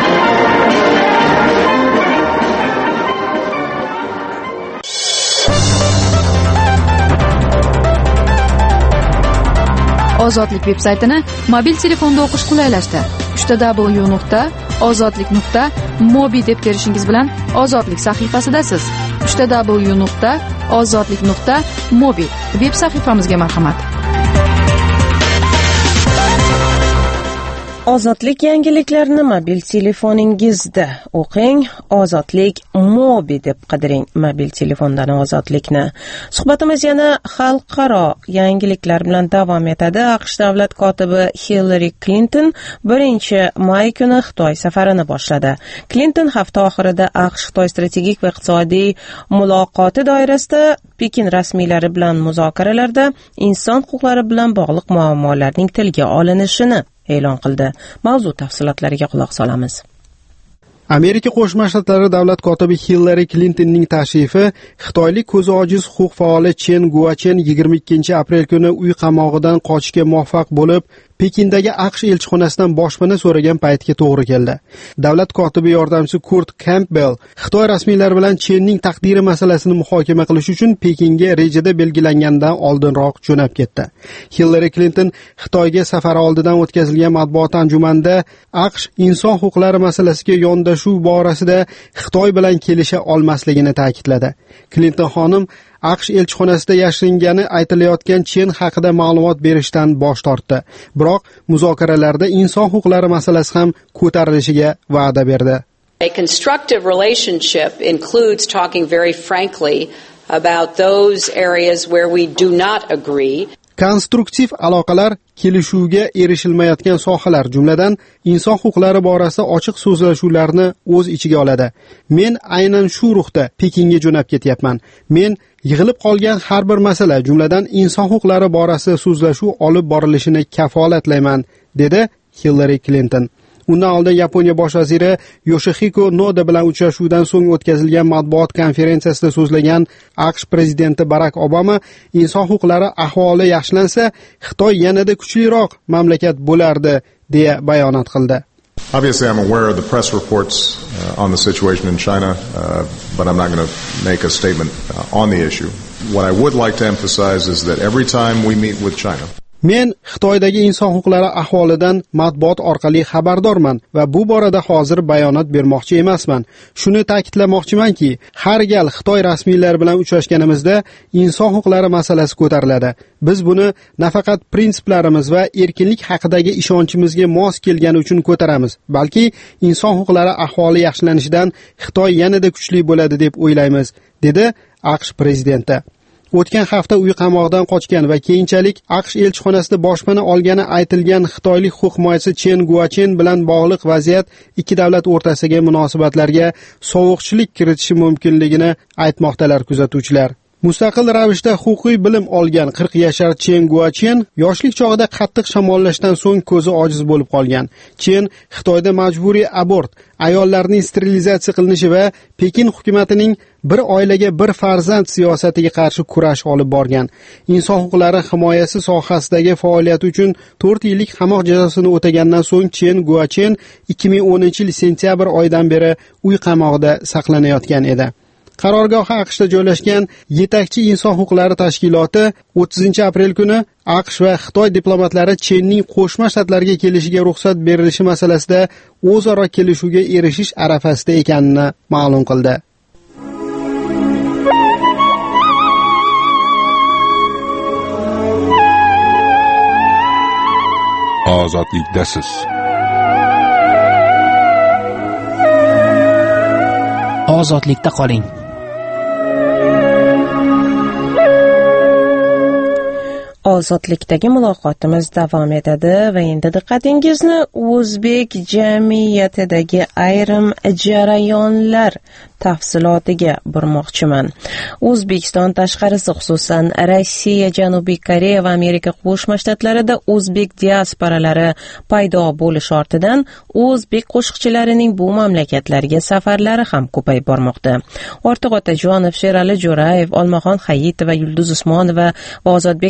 Ozodlik veb-saytini mobil telefonda o'qish qulaylashdi. www.ozodlik.mobi deb terishingiz bilan Ozodlik sahifasidasiz. www.ozodlik.mobi veb sahifamizga marhamat. Ozodlik yangiliklarini mobil telefoningizda o'qing. Ozodlik Mobi deb qidiring mobil telefondan Ozodlikni. Suhbatimiz yana xalqaro yangiliklar bilan davom etadi. AQSh davlat kotibi Hillary Clinton 1-may kuni Xitoy safarini boshladi. Clinton hafta oxirida AQSh-Xitoy strategik va iqtisodiy muloqoti doirasida Pekin rasmiylari bilan muzokaralarda inson huquqlari bilan bog'liq muammolarning tilga olinishini e'lon qildi. Mavzu tafsilotlariga quloq solamiz. Amerika Qo'shma Shtatlari davlat kotibi Hillary Clintonning tashrifi xitoylik ko'zi ojiz huquq faoli Chen Guochen 22-aprel kuni uy qamog'idan qochishga muvaffaq bo'lib, Pekindagi AQSh elchixonasidan boshpana so'ragan paytga to'g'ri keldi. Davlat kotibi yordamchisi Kurt Campbell Xitoy rasmiylari bilan Chenning taqdiri masalasini muhokama qilish uchun Pekinga rejada belgilangandan oldinroq jo'nab ketdi. Hillary Clinton Xitoyga safari oldidan o'tkazilgan matbuot anjumanida AQSh inson huquqlari masalasiga yondashuv borasida Xitoy bilan kelisha olmasligini ta'kidladi. Clinton xonim AQSh elchixonasida yashiringani aytilayotgan Chen haqida ma'lumot berishdan bosh tortdi. Biroq muzokaralarda inson huquqlari masalasi ham ko'tarilishiga va'da berdi. A constructive relationship includes talking very frankly about those areas where we do not agree. Konstruktiv aloqalar kelishuvga erishilmayotgan sohalar, jumladan inson huquqlari borasida ochiq so'zlashuvlarni o'z ichiga oladi. Men aynan shu ruhda Pekinga jo'nab ketyapman. Men yig'ilib qolgan har bir masala, jumladan inson huquqlari borasida so'zlashuv olib borilishini kafolatlayman, dedi Hillary Clinton. Undan oldin Yaponiya bosh vaziri Yoshihiko Noda bilan uchrashuvdan so'ng o'tkazilgan matbuot konferensiyasida so'zlagan AQSh prezidenti Barack Obama inson huquqlari ahvoli yaxshilansa, Xitoy yanada kuchliroq mamlakat bo'lardi, deya bayonot qildi. Obviously, I'm aware of the press reports on the situation in China, but I'm not going to make a statement on the issue. What I would like to emphasize is that every time we meet with China, men Xitoydagi inson huquqlari ahvolidan matbuot orqali xabardorman va bu borada hozir bayonot bermoqchi emasman. Shuni ta'kidlamoqchimanki, har gal Xitoy rasmiylari bilan uchrashganimizda inson huquqlari masalasi ko'tariladi. Biz buni nafaqat prinsiplarimiz va erkinlik haqidagi ishonchimizga mos kelgani uchun ko'taramiz, balki inson huquqlari ahvoli yaxshilanishidan Xitoy yanada kuchli bo'ladi deb o'ylaymiz, dedi AQSh prezidenti. O'tgan hafta uy qamog'idan qochgan va keyinchalik AQSh elchixonasida boshpana olgani aytilgan xitoylik huquq himoyachisi Chen Guochen bilan bog'liq vaziyat ikki davlat o'rtasidagi munosabatlarga sovuqchilik kiritishi mumkinligini aytmoqdalar kuzatuvchilar. Mustaqil ravishda huquqiy bilim olgan 40 yashar Chen Guochen yoshlik chog'ida qattiq shamollashdan so'ng ko'zi ojiz bo'lib qolgan. Chen Xitoyda majburiy abort, ayollarning sterilizatsiya qilinishi va Pekin hukumatining bir oilaga bir farzand siyosatiga qarshi kurash olib borgan. Inson huquqlari himoyasi sohasidagi faoliyati uchun 4 yillik qamoq jazosini o'tagandan so'ng Chen Guochen 2010-yil sentyabr oyidan beri uy qamog'ida saqlanayotgan edi. Qarorgohi AQShda joylashgan yetakchi inson huquqlari tashkiloti 30-aprel kuni AQSh va Xitoy diplomatlari Chenning Qo'shma Shtatlarga kelishiga ruxsat berilishi masalasida o'zaro kelishuvga erishish arafasida ekanini ma'lum qildi. Ozodlikdasiz. Ozodlikda qoling. Ozodlikdagi muloqotimiz davom etadi va endi diqqatingizni o'zbek jamiyatidagi ayrim jarayonlar tafsilotiga burmoqchiman. O'zbekiston tashqarisi, xususan Rossiya, Janubiy Koreya va Amerika Qo'shma Shtatlarida o'zbek diasporalari paydo bo'lish ortidan o'zbek qo'shiqchilarining bu mamlakatlarga safarlari ham ko'payib bormoqda. Ortiq Otajonov, Sherali Jo'rayev, Olmaxon Hayitova, Yulduz Usmonova va Ozodbek Nazarbekov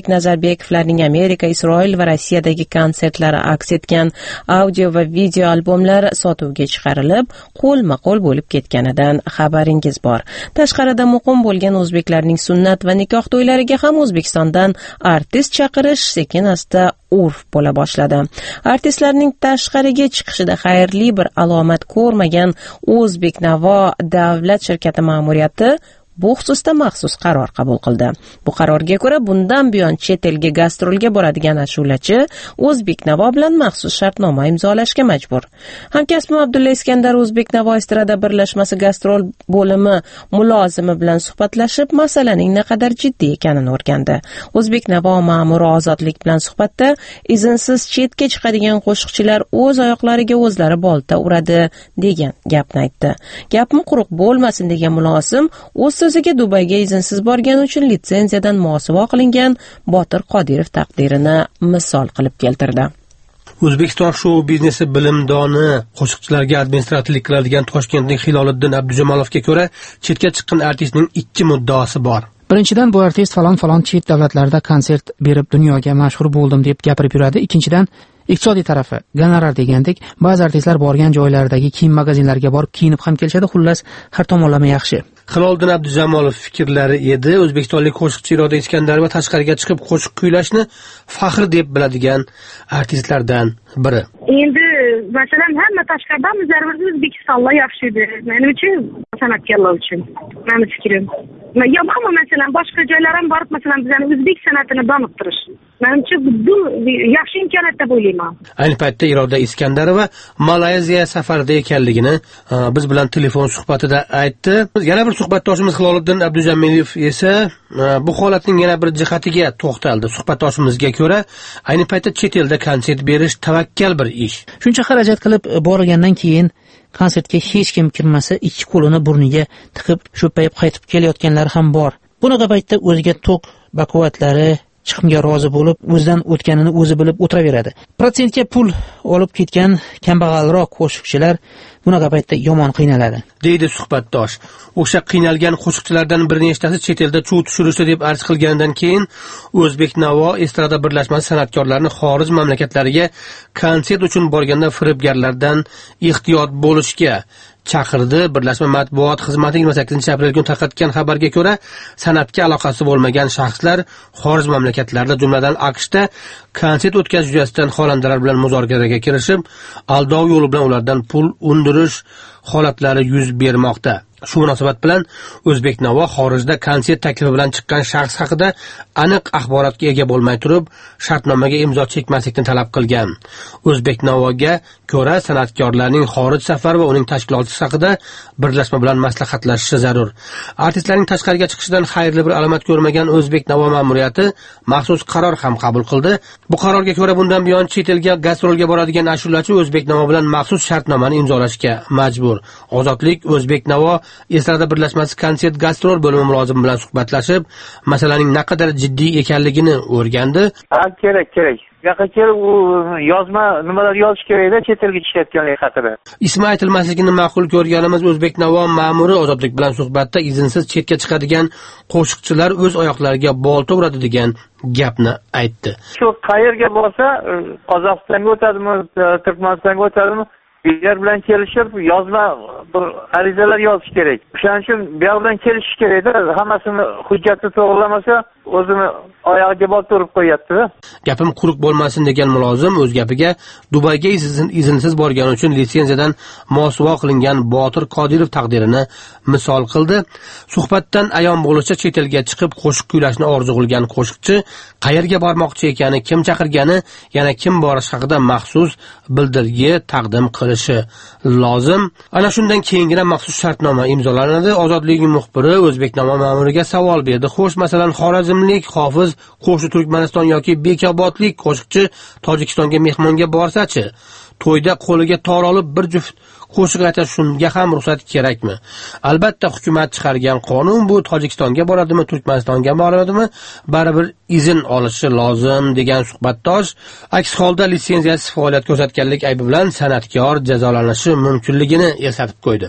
Malekovlarning Amerika, Isroil va Rossiyadagi konsertlari aks etgan audio va video albomlar sotuvga chiqarilib, qo'lma-qo'l bo'lib ketganidan xabaringiz bor. Tashqarida muqim bo'lgan o'zbeklarning sunnat va nikoh to'ylariga ham O'zbekistondan artist chaqirish sekin-asta urf bo'la boshladi. Artistlarning tashqariga chiqishida xayrli bir alomat ko'rmagan O'zbeknavo davlat shirkati ma'muriyati bu xususda maxsus qaror qabul qildi. Bu qarorga ko'ra bundan buyon chet elga gastrolga boradigan ashulachi O'zbeknavo bilan maxsus shartnoma imzolashga majbur. Hamkasbim Abdulla Iskandar O'zbeknavo estrada birlashmasi gastrol bo'limi mulozimi bilan suhbatlashib, masalaning naqadar jiddiy ekanini o'rgandi. O'zbeknavo ma'muri Ozodlik bilan suhbatda izinsiz chetga chiqadigan qo'shiqchilar o'z oyoqlariga o'zlari bolta uradi degan gapni aytdi. Gapim quruq bo'lmasin degan mulozim o'z so'ziga Dubayga izinsiz borgani uchun litsenziyadan mosuvo qilingan Botir Qodirov taqdirini misol qilib keltirdi. O'zbekiston shou biznesi bilimdoni qo'shiqchilarga administratorlik qiladigan Toshkentning Hiloliddin Abdujamolovga ko'ra, chetga chiqqan artistning 2 muddaosi bor. Birinchidan, bu artist falon chet davlatlarda konsert berib dunyoga mashhur bo'ldim deb gapirib yuradi. Ikkinchidan, iqtisodiy tarafi, gonorar degandek, ba'zi artistlar borgan joylardagi kiyim magazinlariga borib kiyinib ham kelishadi. Xullas, har tomonlama yaxshi. Hiloliddin Abdujamolov fikrlari edi. O'zbekistonlik qo'shiqchi Iroda Iskandarova tashqariga chiqib qo'shiq kuylashni faxr deb biladigan artistlardan biri. Endi masalan hamma tashqaridan zarur O'zbekistonda yaxshidir. Men uchun san'atkorlar uchun. Mening fikrim. Ya ama mesela başka joylarga borib masalan bizning o'zbek san'atini doniqtirish. Menimcha bu yaxshi imkoniyat deb o'ylayman. Ayni paytda Iroda Iskandarova Malayziya safarida ekanligini biz bilan telefon suhbatida aytdi. Yana bir suhbatdoshimiz Hiloliddin Abdujamilov esa bu holatning yana bir jihatiga to'xtaldi. Suhbatdoshimizga ko'ra, ayni paytda chet elda konsert berish tavakkal bir ish. Shuncha xarajat qilib borgandan keyin konsertga hech kim kirmasa, ikki qo'lini burniga tiqib sho'ppayib qaytib kelayotganlar ham bor. Bunaqa paytda o'ziga to'q bakovatlari chiqimga rozi bo'lib, o'zidan o'tganini o'zi bilib o'tiraveradi. Protsentga pul olib ketgan kambag'alroq qo'shiqchilar bunaqa paytda yomon qiynaladi, deydi suhbatdosh. O'sha qiynalgan qo'shiqchilardan bir nechtasi chet elda chuv tushirishdi deb arz qilgandan keyin O'zbeknavo estrada birlashmasi san'atkorlarni xorij mamlakatlariga konsert uchun borganda firibgarlardan ehtiyot bo'lishga chaqirdi. Birlashma matbuot xizmati 28-aprel kuni tarqatgan xabarga ko'ra, san'atga aloqasi bo'lmagan shaxslar xorij mamlakatlarida, jumladan AQShda konsert o'tkazish yuzasidan xonandalar bilan muzokaraga kirishib, aldov yo'li bilan ulardan pul undirish holatlari yuz bermoqda. Shu munosabat bilan O'zbeknavo xorijda konsert taklifi bilan chiqqan shaxs haqida aniq axborotga ega bo'lmay turib, shartnomaga imzo chekmaslikni talab qilgan. O'zbeknavoga ko'ra, san'atkorlarning xorij safari va uning tashkilotchisi haqida birlashma bilan maslahatlashishi zarur. Artistlarning tashqariga chiqishidan xayrli bir alomat ko'rmagan O'zbeknavo ma'muriyati maxsus qaror ham qabul qildi. Bu qarorga ko'ra, bundan buyon chet elga gastrolga boradigan ashulachi O'zbeknavo bilan maxsus shartnomani imzolashga majbur. Ozodlik O'zbeknavo estrada birlashmasi konsert gastrol bo'limi mulozimi bilan suhbatlashib, masalaning naqadar jiddiy ekanligini o'rgandi. Kerak. Yo'q, u yozma nimalar yozish kerakda chet elga chiqayotganligi haqida. Ismi aytilmasligini ma'qul ko'rganimiz O'zbeknavo ma'muri Ozodlik bilan suhbatda izinsiz chetga chiqadigan qo'shiqchilar o'z oyoqlariga bolta uradi degan gapni aytdi. Shu qayerga borsa, Qozog'istonga o'tadimi, Turkmanistonga o'tadimi, bizlar bilan kelishib yozma bir arizalar yozish kerak. Shuning uchun bu bilan kelishish kerakda, hammasini hujjatni to'g'rilamasa, o'zini oyog'iga bolta urib qo'yapti-da. Gapim quruq bo'lmasin degan mulozim o'z gapiga Dubayga izinsiz borgani uchun litsenziyadan mosuvo qilingan Botir Qodirov taqdirini misol qildi. Suhbatdan ayon bo'lishicha, chet elga chiqib qo'shiq kuylashni orzu qilgan qo'shiqchi qayerga bormoqchi ekani, kim chaqirgani, yana kim borish haqida maxsus bildirgi taqdim qilishi lozim. Ana shundan keyingina maxsus shartnoma imzolanadi. Ozodlik muxbiri O'zbeknavo ma'muriga savol berdi. Xo'sh, masalan, xorazmlik hofiz qo'shni Turkmaniston yoki Bekobodlik qo'shiqchi Tojikistonga mehmonga borsa-chi, to'yda qo'liga tor olib bir juft qo'shiq aytish shunga ham ruxsat kerakmi? Albatta, hukumat chiqargan qonun bu. Tojikistonga boradimi, Turkmanistonga boradimi, baribir izn olishi lozim degan suhbatdosh, aks holda litsenziyasiz faoliyat ko'rsatganlik aybi bilan san'atkor jazolanishi mumkinligini eslatib qo'ydi.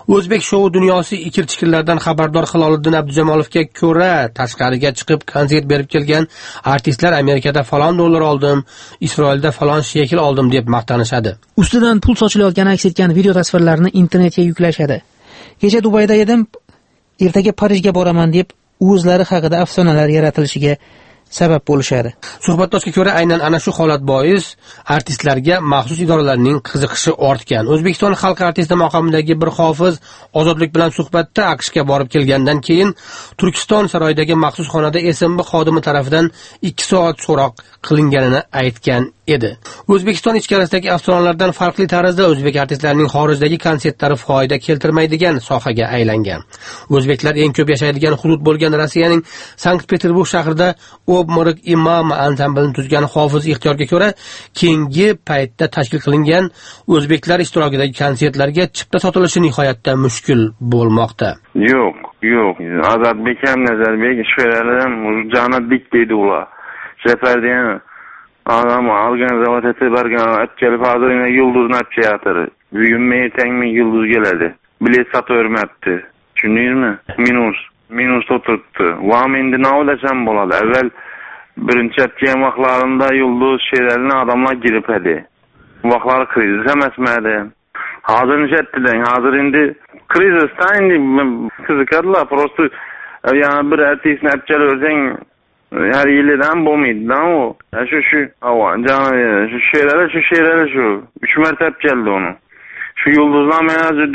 O'zbek shou dunyosi ikir-chikirlardan xabardor Hiloliddin Abdujamolovga ko'ra, tashqariga chiqib konsert berib kelgan artistlar Amerikada falon dollar oldim, Isroilda falon shekel oldim deb maqtanishadi. Ustidan pul sochilayotgani aks etgan video tasvirlarni internetga yuklashadi. Kecha Dubayda edim, ertaga Parijga boraman deb o'zlari haqida afsonalar yaratilishiga sabab bo'lishadi. Suhbatdoshga ko'ra, aynan ana shu holat bois artistlarga maxsus idoralarning qiziqishi ortgan. O'zbekiston xalq artisti maqomidagi bir hofiz Ozodlik bilan suhbatda AQShga borib kelgandan keyin Turkiston saroyidagi maxsus xonada SMB xodimi tomonidan 2 soat so'roq qilinganini aytgan edi. O'zbekiston ichkarisidagi afsonalardan farqli tarzda o'zbek artistlarining xorijdagi konsertlari foyda keltirmaydigan sohaga aylangan. O'zbeklar eng ko'p yashaydigan hudud bo'lgan Rossiyaning Sankt-Peterburg shahrida Obmorik Imam ansamblini tuzgan hofiz Ixtiyorga ko'ra, keyingi paytda tashkil qilingan o'zbeklar ishtirokidagi konsertlarga chipta sotilishi nihoyatda mushkul bo'lmoqda. Yo'q. Ozodbek ham Nazarbek ishqilaridan Janatbek deydi ular. Seferden adam organizatsiya etib bergan atkelib hozirina yulduzini açayatir. Bugün ertangmi yulduz keladi. Bilet satavermabdi. Tushundingizmi? Minus oturttu. Vam endi ne olasam bo'ladi. Avval birinchi atgan vaqtlarında yulduz şeylerine adamlar girip edi. Vaqtlar krizis emasmadi. Hazır nişettilen, hazır indi krizistan indi kızıkadılar. Prosto yani bir artistini açaversen her yıldan bo'lmaydi o. Şu canı şu şeylere şu. 3 mertebe geldi onu. Şu yulduzlar menajı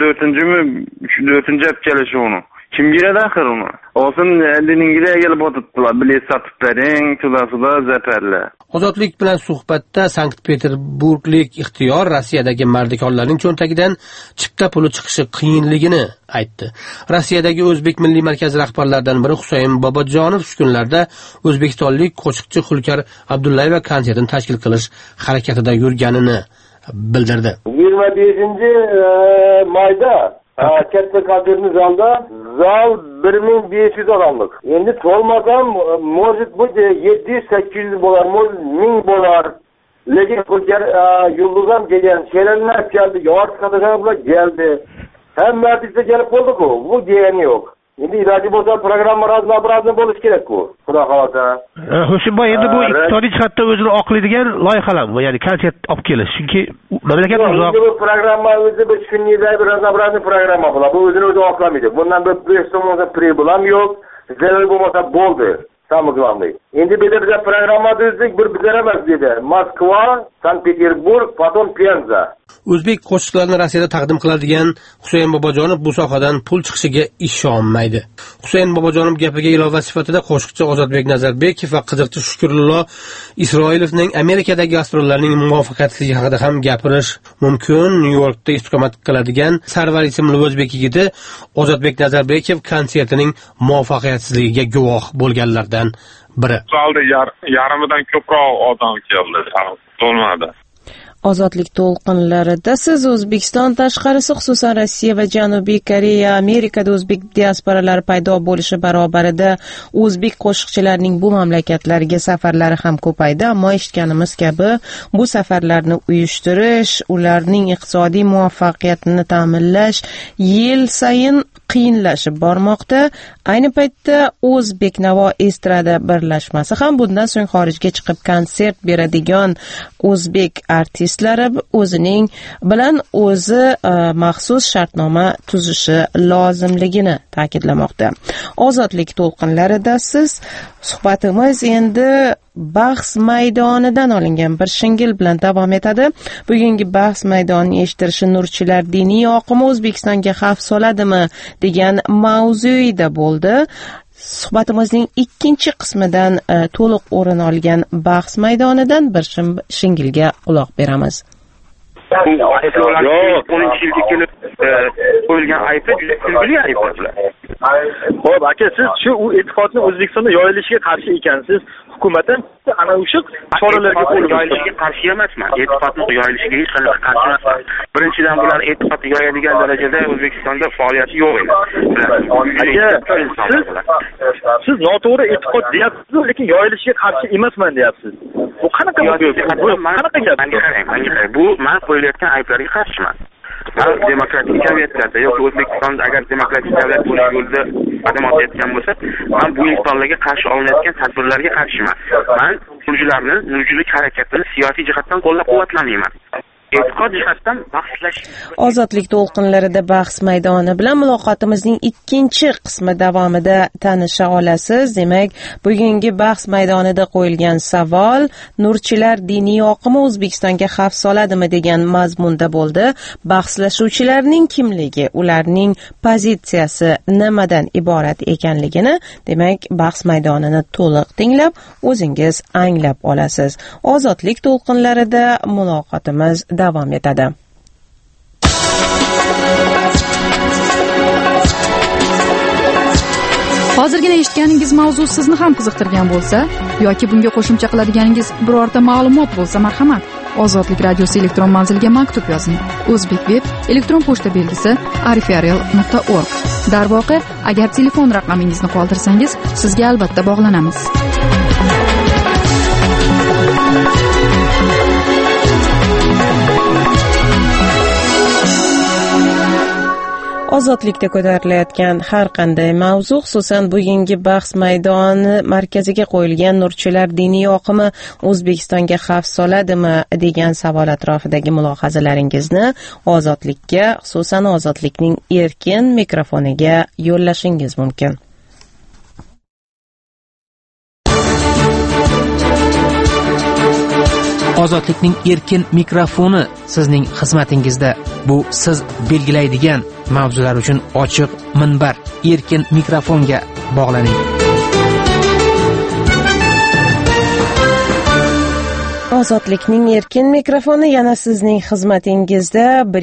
4. yapçalışı onu. Kim giredi axir onu? Olsun elinin gire gelip oturttular. Bilet satıp verin, tudası da zaferle. Ozodlik bilan suhbatda Sankt-Peterburglik Ixtiyor Rossiyadagi mardikorlarning cho'ntagidan chipta puli chiqishi qiyinligini aytdi. Rossiyadagi O'zbek milliy markazi rahbarlaridan biri Husayn Bobojonov shu kunlarda o'zbekistonlik qo'shiqchi Xulkar Abdullayeva konsertini tashkil qilish harakatida yurganini bildirdi. 25 mayda katta konsertimiz aldı. Zal 1500 adamlık. Endi tolmasam, может быть 700-800 bolar, 1000 bolar. Lekin Xulkar yulduzam kelgan, şeylerler geldi, yavaş katıcılar geldi. Hem artiste gelip olduk o, bu diyeni yok. Endi iloji bo'lsa programma raznoobrazno bo'lishi kerak ku. Xudo xolasa. Hoshimboy, endi bu iqtisodiy jihatdan o'zini oqlaydigan loyihalar bu, ya'ni konsert olib kelish. Chunki mamlakat uzoq. Bu programma o'zi bir kunlik bir raznoobrazno programma bo'ladi. Bu o'zini o'zi oqlamaydi. Bundan bir 5 so'mga pribul ham yo'q. Zarar bo'lmasa bo'ldi. Самое главное. Endi bize programma düzlük bir bitiremez dedi. Moskva, Sankt-Peterburg, потом Penza. O'zbek qo'shiqlarini Rossiyada taqdim qiladigan Husayn Bobojonov bu sohadan pul chiqishiga ishonmaydi. Husayn Bobojonov gapiga ilova sifatida qo'shiqchi Ozodbek Nazarbekov va qiziqchi Shukurullo Isroilovning Amerikadagi gastrollarining muvaffaqiyatligi haqida ham gapirish mumkin. Nyu-Yorkda istiqomat qiladigan Sarvar ismli o'zbek yigiti Ozodbek Nazarbekov konsertining muvaffaqiyatsizligiga guvoh bo'lganlardan biri. Zalda yarimidan ko'proq odam keldi, to'lmadi. Ozodlik to'lqinlarida siz O'zbekiston tashqarisi, xususan Rossiya va Janubiy Koreya, Amerikada o'zbek diasporalari paydo bo'lishi barobarida o'zbek qo'shiqchilarining bu mamlakatlarga safarlari ham ko'paydi, ammo eshitganimiz kabi bu safarlarni uyushtirish, ularning iqtisodiy muvaffaqiyatini ta'minlash yil sayin qiyinlashib bormoqda. Ayni paytda O'zbek Navo estrada birlashmasi ham bundan so'ng xorijga chiqib konsert beradigan o'zbek artistlari o'zining bilan o'zi maxsus shartnoma tuzishi lozimligini ta'kidlamoqda. Ozodlik to'lqinlarida siz suhbatimiz endi bahs maydonidan olingan bir shingil bilan davom etadi. Bugungi bahs maydonini eshitirishi nurchilar diniy oqimi O'zbekistonga xavf soladimi degan mavzuida bo'ldi. Suhbatimizning ikkinchi qismidan to'liq o'rin olgan bahs maydonidan bir shingilga quloq beramiz. Qo'yilgan ayblar juda kulgili ayblar. Xo'p, aka, siz shu e'tiqodni O'zbekistonda yoyilishiga qarshi ekansiz. Hukumatdan ana o'sha choralarga qo'l yoyilishiga qarshi emasman. E'tiqodni yoyilishiga hech qanday qarshi emasman. Birinchidan, bular e'tiqodni yoyadigan darajada O'zbekistonda faoliyati yo'q edi. Siz noto'g'ri e'tiqod deyapsiz, lekin yoyilishiga qarshi emasman deyapsiz. Bu qanaqa gap? Bu qanaqa gap? Bu men qo'yilayotgan ayblarga qarshiman. demokratik jamiyatlarda yoki O'zbekiston agar demokratik davlat bo'lish yo'lida qadam olayotgan bo'lsa, men bu insonlarga qarshi olinayotgan tadbirlarga qarshiman. Men nurjilik harakatini siyosiy jihatdan qo'llab-quvvatlamayman. E'tiqod jihatdan bahslash. Ozodlik to'lqinlarida bahs maydoni bilan muloqotimizning ikkinchi qismi davomida tanisha olasiz. Demak, bugungi bahs maydonida qo'yilgan savol nurchilar diniy oqimi O'zbekistonga xavf soladimi degan mazmunda bo'ldi. Bahslashuvchilarning kimligi, ularning pozitsiyasi nimadan iborat ekanligini, demak, bahs maydonini to'liq tinglab, o'zingiz anglab olasiz. Ozodlik to'lqinlarida muloqotimiz davom etadi. Hozirgina eshitganingiz mavzu sizni ham qiziqtirgan bo'lsa yoki bunga qo'shimcha qiladiganingiz birorta ma'lumot bo'lsa, marhamat, Ozodlik radiosi elektron manziliga maktub yozing. O'zbekveb elektron pochta belgisi arifrl.org. Darvoqe, agar telefon raqamingizni qoldirsangiz, sizga albatta bog'lanamiz. Ozodlikda ko'tarilayotgan har qanday mavzu, xususan bugungi bahs maydoni markaziga qo'yilgan nurchilar diniy oqimi O'zbekistonga xavf soladimi degan savol atrofidagi mulohazalaringizni Ozodlikka, xususan Ozodlikning erkin mikrofoniga yo'llashingiz mumkin. Ozodlikning erkin mikrofoni sizning xizmatingizda. Bu siz belgilaydigan mavzular uchun ochiq minbar. Erkin mikrofonga bog'laning. Ozodlikning erkin mikrofoni yana sizning xizmatingizda.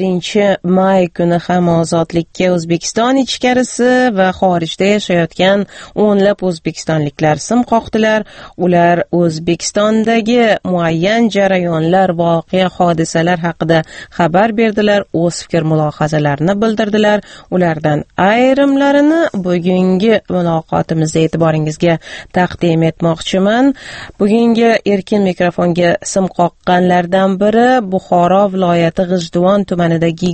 1-may kuni ham ozodlikka O'zbekiston ichkarisi va xorijda yashayotgan o'nlab o'zbekistonliklar sim qoqdilar. Ular O'zbekistondagi muayyan jarayonlar, voqea, hodisalar haqida xabar berdilar, o'z fikr mulohazalarini bildirdilar. Ulardan ayrimlarini bugungi muloqotimizda e'tiboringizga taqdim etmoqchiman. Bugungi erkin mikrofonga sim qoqqanlardan biri Buxoro viloyati G'ijduvon tumanidagi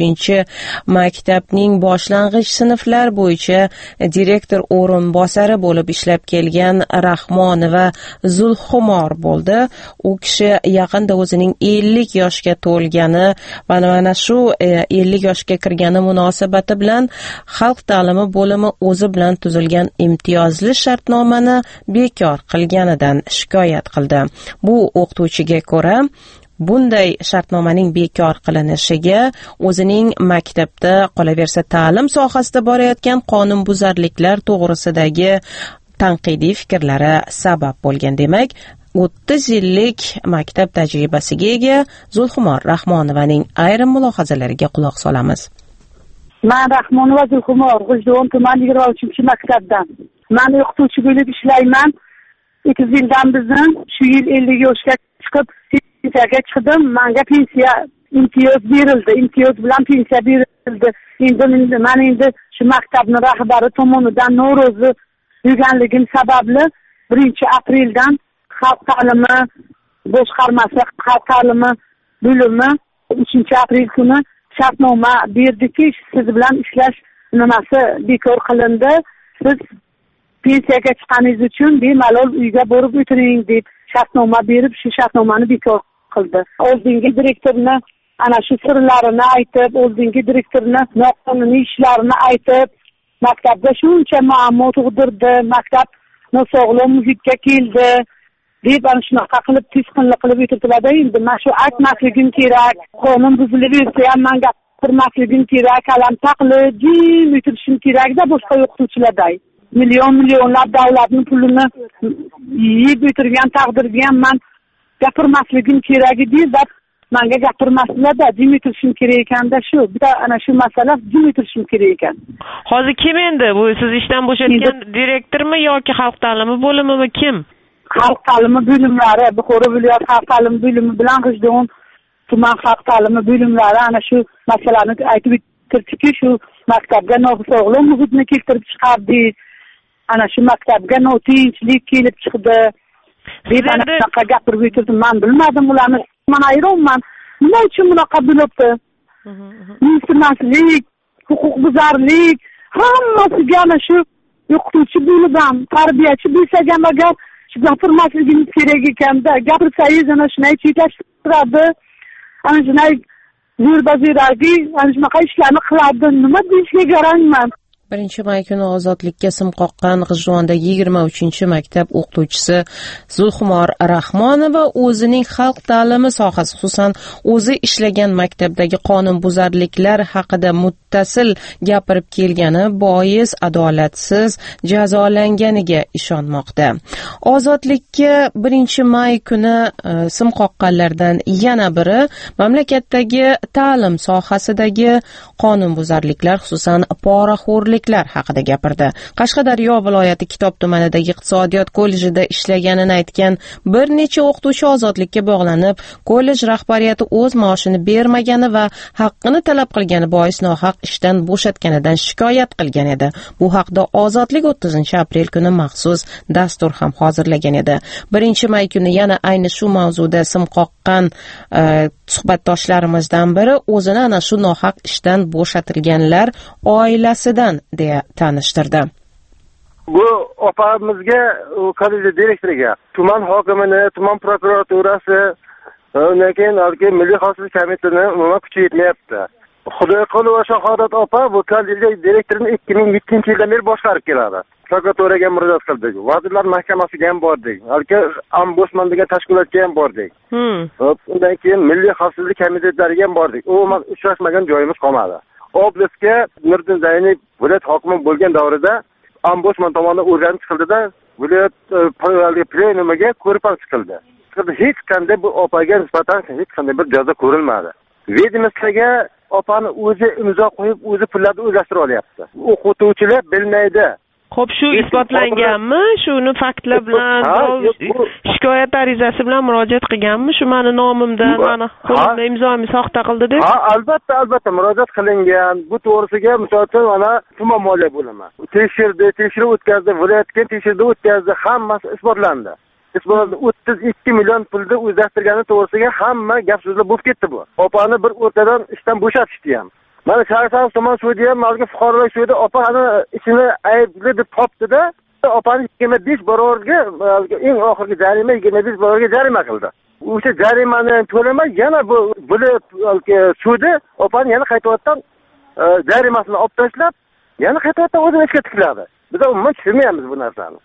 23-maktabning boshlang'ich sinflar bo'yicha direktor o'rinbosari bo'lib ishlab kelgan Rahmonova Zulxumor bo'ldi. U kishi yaqinda o'zining 50 yoshga to'lgani va mana shu 50 yoshga kirgani munosabati bilan xalq ta'limi bo'limi o'zi bilan tuzilgan imtiyozli shartnomani bekor qilganidan shikoyat qildi. Bu o'qituvchiga ko'ra, bunday shartnomaning bekor qilinishiga o'zining maktabda, qolaversa ta'lim sohasida borayotgan qonunbuzarliklar to'g'risidagi tanqidiy fikrlari sabab bo'lgan. Demak, 30 yillik maktab tajribasiga ega Zulxumor Rahmonovaning ayrim mulohazalariga quloq solamiz. Men Rahmonova Zulxumor, G'ijduvon tuman 23-maktabdan. Men o'qituvchi bo'lib ishlayman. 2 yildan bizdan shu yil 50 yoshga chiqib pensiyaga chiqdim. Menga pensiya imtiyoz berildi. Imtiyoz bilan pensiya berildi. Endi shu maktabning rahbari tomonidan norozi bo'lganligim sababli 1-apreldan xalq ta'limi boshqarmasi, xalq ta'limi bo'limi 3-aprel kuni shartnoma berdiki, siz bilan ishlash nimasi bekor qilindi. Siz pensiyaga chiqqaningiz uchun bemalol uyga borib o'tiring deb shartnoma berib, shu shartnomani bekor qildi. Oldingi direktorni ana shu sirlarini aytib, oldingi direktorni noqonuniy ishlarini aytib, maktabda shuncha muammo tug'dirdi, maktab nosog'lom muhitga keldi deb ana shunaqa qilib tisqinlik qilib o'tirdilar-da. Endi men shu aytmasligim kerak, qonun buzilib yursa ham men gapirmasligim kerak, qalam taqlib jim o'tirishim kerak-da boshqa o'qituvchilarday. Millionlab davlatning pulini yeb o'tirgan taqdirga ham men gapirmasligim kerak edi, deb menga gapirmasdilar-da, jim o'tirishim kerak ekanda shu. Bitta ana shu masala jim o'tirishim kerak ekan. Hozir kim endi? Bu siz ishdan bo'shatgan direktormi yoki xalq ta'limi bo'limimi kim? Xalq ta'limi bo'limlari, Buxoro viloyat xalq ta'limi bo'limi bilan G'ijduvon tuman xalq ta'limi bo'limlari ana shu masalani aytib o'tirdiki, shu maktabga nosog'lom muhitni keltirib chiqardi. Ana shu maktabga notinchlik kelib chiqdi. Deb anaqa gapirib o'tirdim. Men bilmadim ularni. Men hayronman. Nima uchun bunaqa bo'libdi? mensimaslik, huquqbuzarlik hammasiga ana shu o'qituvchi bo'lib ham, tarbiyachi bo'lsak ham agar shu gapirmasligimiz kerak ekanda, gapirsangiz ana shunday chetlashtiradi, ana shunday zo'rbazo'ragi, ana shunaqa ishlarni qiladi. Nima deyishga garangman. 1-may kuni ozodlikka sim qoqqan G'ijjondagi 23-maktab o'qituvchisi Zulxumor Rahmonova o'zining xalq ta'limi sohasi, xususan o'zi ishlagan maktabdagi qonunbuzarliklar haqida muttasil gapirib kelgani bois adolatsiz jazolanganiga ishonmoqda. Ozodlikka 1-may kuni sim qoqqanlardan yana biri mamlakatdagi ta'lim sohasidagi qonunbuzarliklar, xususan poraxo'rlik haqida gapirdi. Qashqadaryo viloyati Kitob tumanidagi iqtisodiyot kollejida ishlaganini aytgan bir necha o'qituvchi ozodlikka bog'lanib, kollej rahbariyati o'z maoshini bermagani va haqqini talab qilgani bois nohaq ishdan bo'shatganidan shikoyat qilgan edi. Bu haqda Ozodlik 30-aprel kuni maxsus dastur ham hozirlagan edi. 1-may kuni yana ayni shu mavzuda sim qoqqan suhbatdoshlarimizdan biri o'zini ana shu nohaq ishdan bo'shatilganlar oilasidan deya tanishtirdi. Bu opamizga, kollej direktoriga, tuman hokimini, tuman prokuraturasi, undan keyin Milliy xavfsizlik komitetini umuman kuchi yetmayapti. Xudoyqulova Shahodat opa bu kollej direktorini 2007-yildan beri boshqarib keladi. Prokuraturaga murojaat qildik. Vazirlar mahkamasiga ham bordik. Balki Ombudsman degan tashkilotga ham bordik. Undan keyin Milliy xavfsizlik komitetlariga ham bordik. Umuman uchrashmagan joyimiz qolmadi. Oblastga Nurdin Zaynab viloyat hokimi bo'lgan davrida Ombudsman tomonidan o'rganib chiqildida, viloyat plenumiga ko'rib chiqildi. Hech qanday bu opaga nisbatan hech qanday bir jazo ko'rilmadi. Vedomstvoga opani o'zi imzo qo'yib, o'zi pullarni o'zlashtira olyapti. O'qituvchilar bilmaydi. Xo'p, shu isbotlanganmi? Shuni faktlar bilan, shikoyat arizasi bilan murojaat qilganmi? Shu meni nomimdan, meni qo'limda imzomni soxta qildi deb? Ha, albatta murojaat qilingan. Bu to'g'risiga misoldan mana tuman moliya bo'limi tekshiruv o'tkazdi, viloyatga tekshiruv o'tkazdi, hammasi isbotlandi. 32 million pulni o'zlashtirgani to'g'risiga hamma gap so'zlar bo'lib ketdi bu. Opani bir o'rtadan ishdan bo'shatishdi ham. Mana Shahrisabz tuman sudi ham malga fuqarolik sudi opani ishini aybli deb topdi-da, opani 25 barobarga eng oxirgi jarima 25 barobarga jarima qildi. O'sha jarimani to'lamay yana bu sudi opani yana qaytadan jarimasini olib tashlab, yana qaytadan o'zini ishga tikladi. Biz umuman tushunmaymiz bu narsani.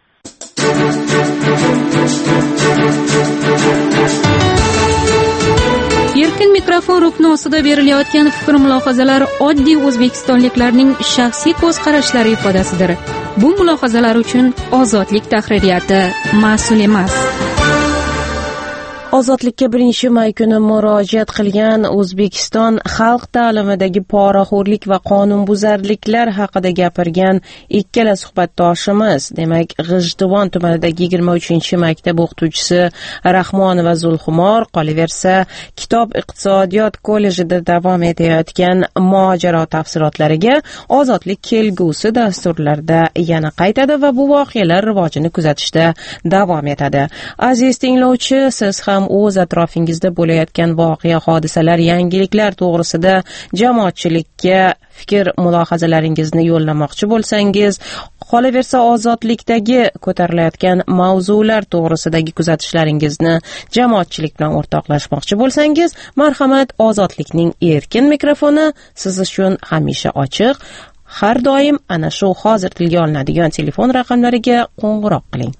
Erkin mikrofon rukni ostida berilayotgan fikr mulohazalar oddiy o'zbekistonliklarning shaxsiy ko'z qarashlari ifodasidir. Bu mulohazalar uchun Ozodlik tahririyati mas'ul emas. Ozodlikka 1-may kuni murojaat qilgan O'zbekiston xalq ta'limidagi poraxo'rlik va qonunbuzarliklar haqida gapirgan ikkala suhbatdoshimiz, demak, G'ijduvon tumanidagi 23-maktab o'qituvchisi Rahmonova Zulxumor, qolaversa, Kitob iqtisodiyot kollejida davom etayotgan mojaro tafsilotlariga Ozodlik kelgusi dasturlarda yana qaytadi va bu voqealar rivojini kuzatishda davom etadi. Aziz tinglovchi, siz ham o'z atrofingizda bo'layotgan voqea, hodisalar, yangiliklar to'g'risida jamoatchilikka fikr mulohazalaringizni yo'llamoqchi bo'lsangiz, qolaversa Ozodlikdagi ko'tarilayotgan mavzular to'g'risidagi kuzatishlaringizni jamoatchilik bilan o'rtoqlashmoqchi bo'lsangiz, marhamat, Ozodlikning erkin mikrofoni siz uchun hamisha ochiq. Har doim ana shu hozir tilga olinadigan telefon raqamlariga qo'ng'iroq qiling.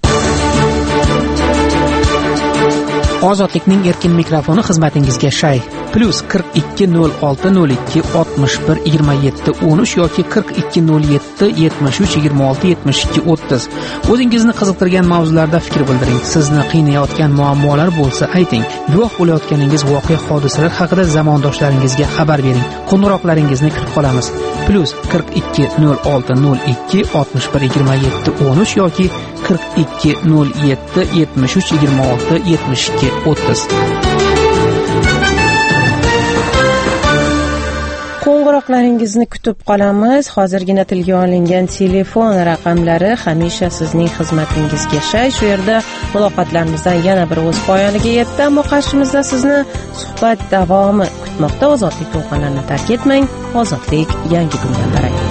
Ozodlikning erkin mikrofoni xizmatingizga shay. +420202612713 yoki 420773267230. O'zingizni qiziqtirgan mavzularda fikr bildiring. Sizni qiynayotgan muammolar bo'lsa ayting. Guvoh bo'layotganingiz voqea hodisalar haqida zamondoshlaringizga xabar bering. Qo'ng'iroqlaringizni kutib qolamiz. +420602612713 yoki 420773267230. Qo'ng'iroqlaringizni kutib qolamiz. Hozirgina tilga olingan telefon raqamlari hamisha sizning xizmatingizga shay. Shu yerda muloqotlarimizdan yana bir o'z poyoniga yetdi, ammo qarshimizda sizni suhbat davomi kutmoqda. Ozodlik to'lqinlarini tark etmang. Ozodlik yangi kundan darak.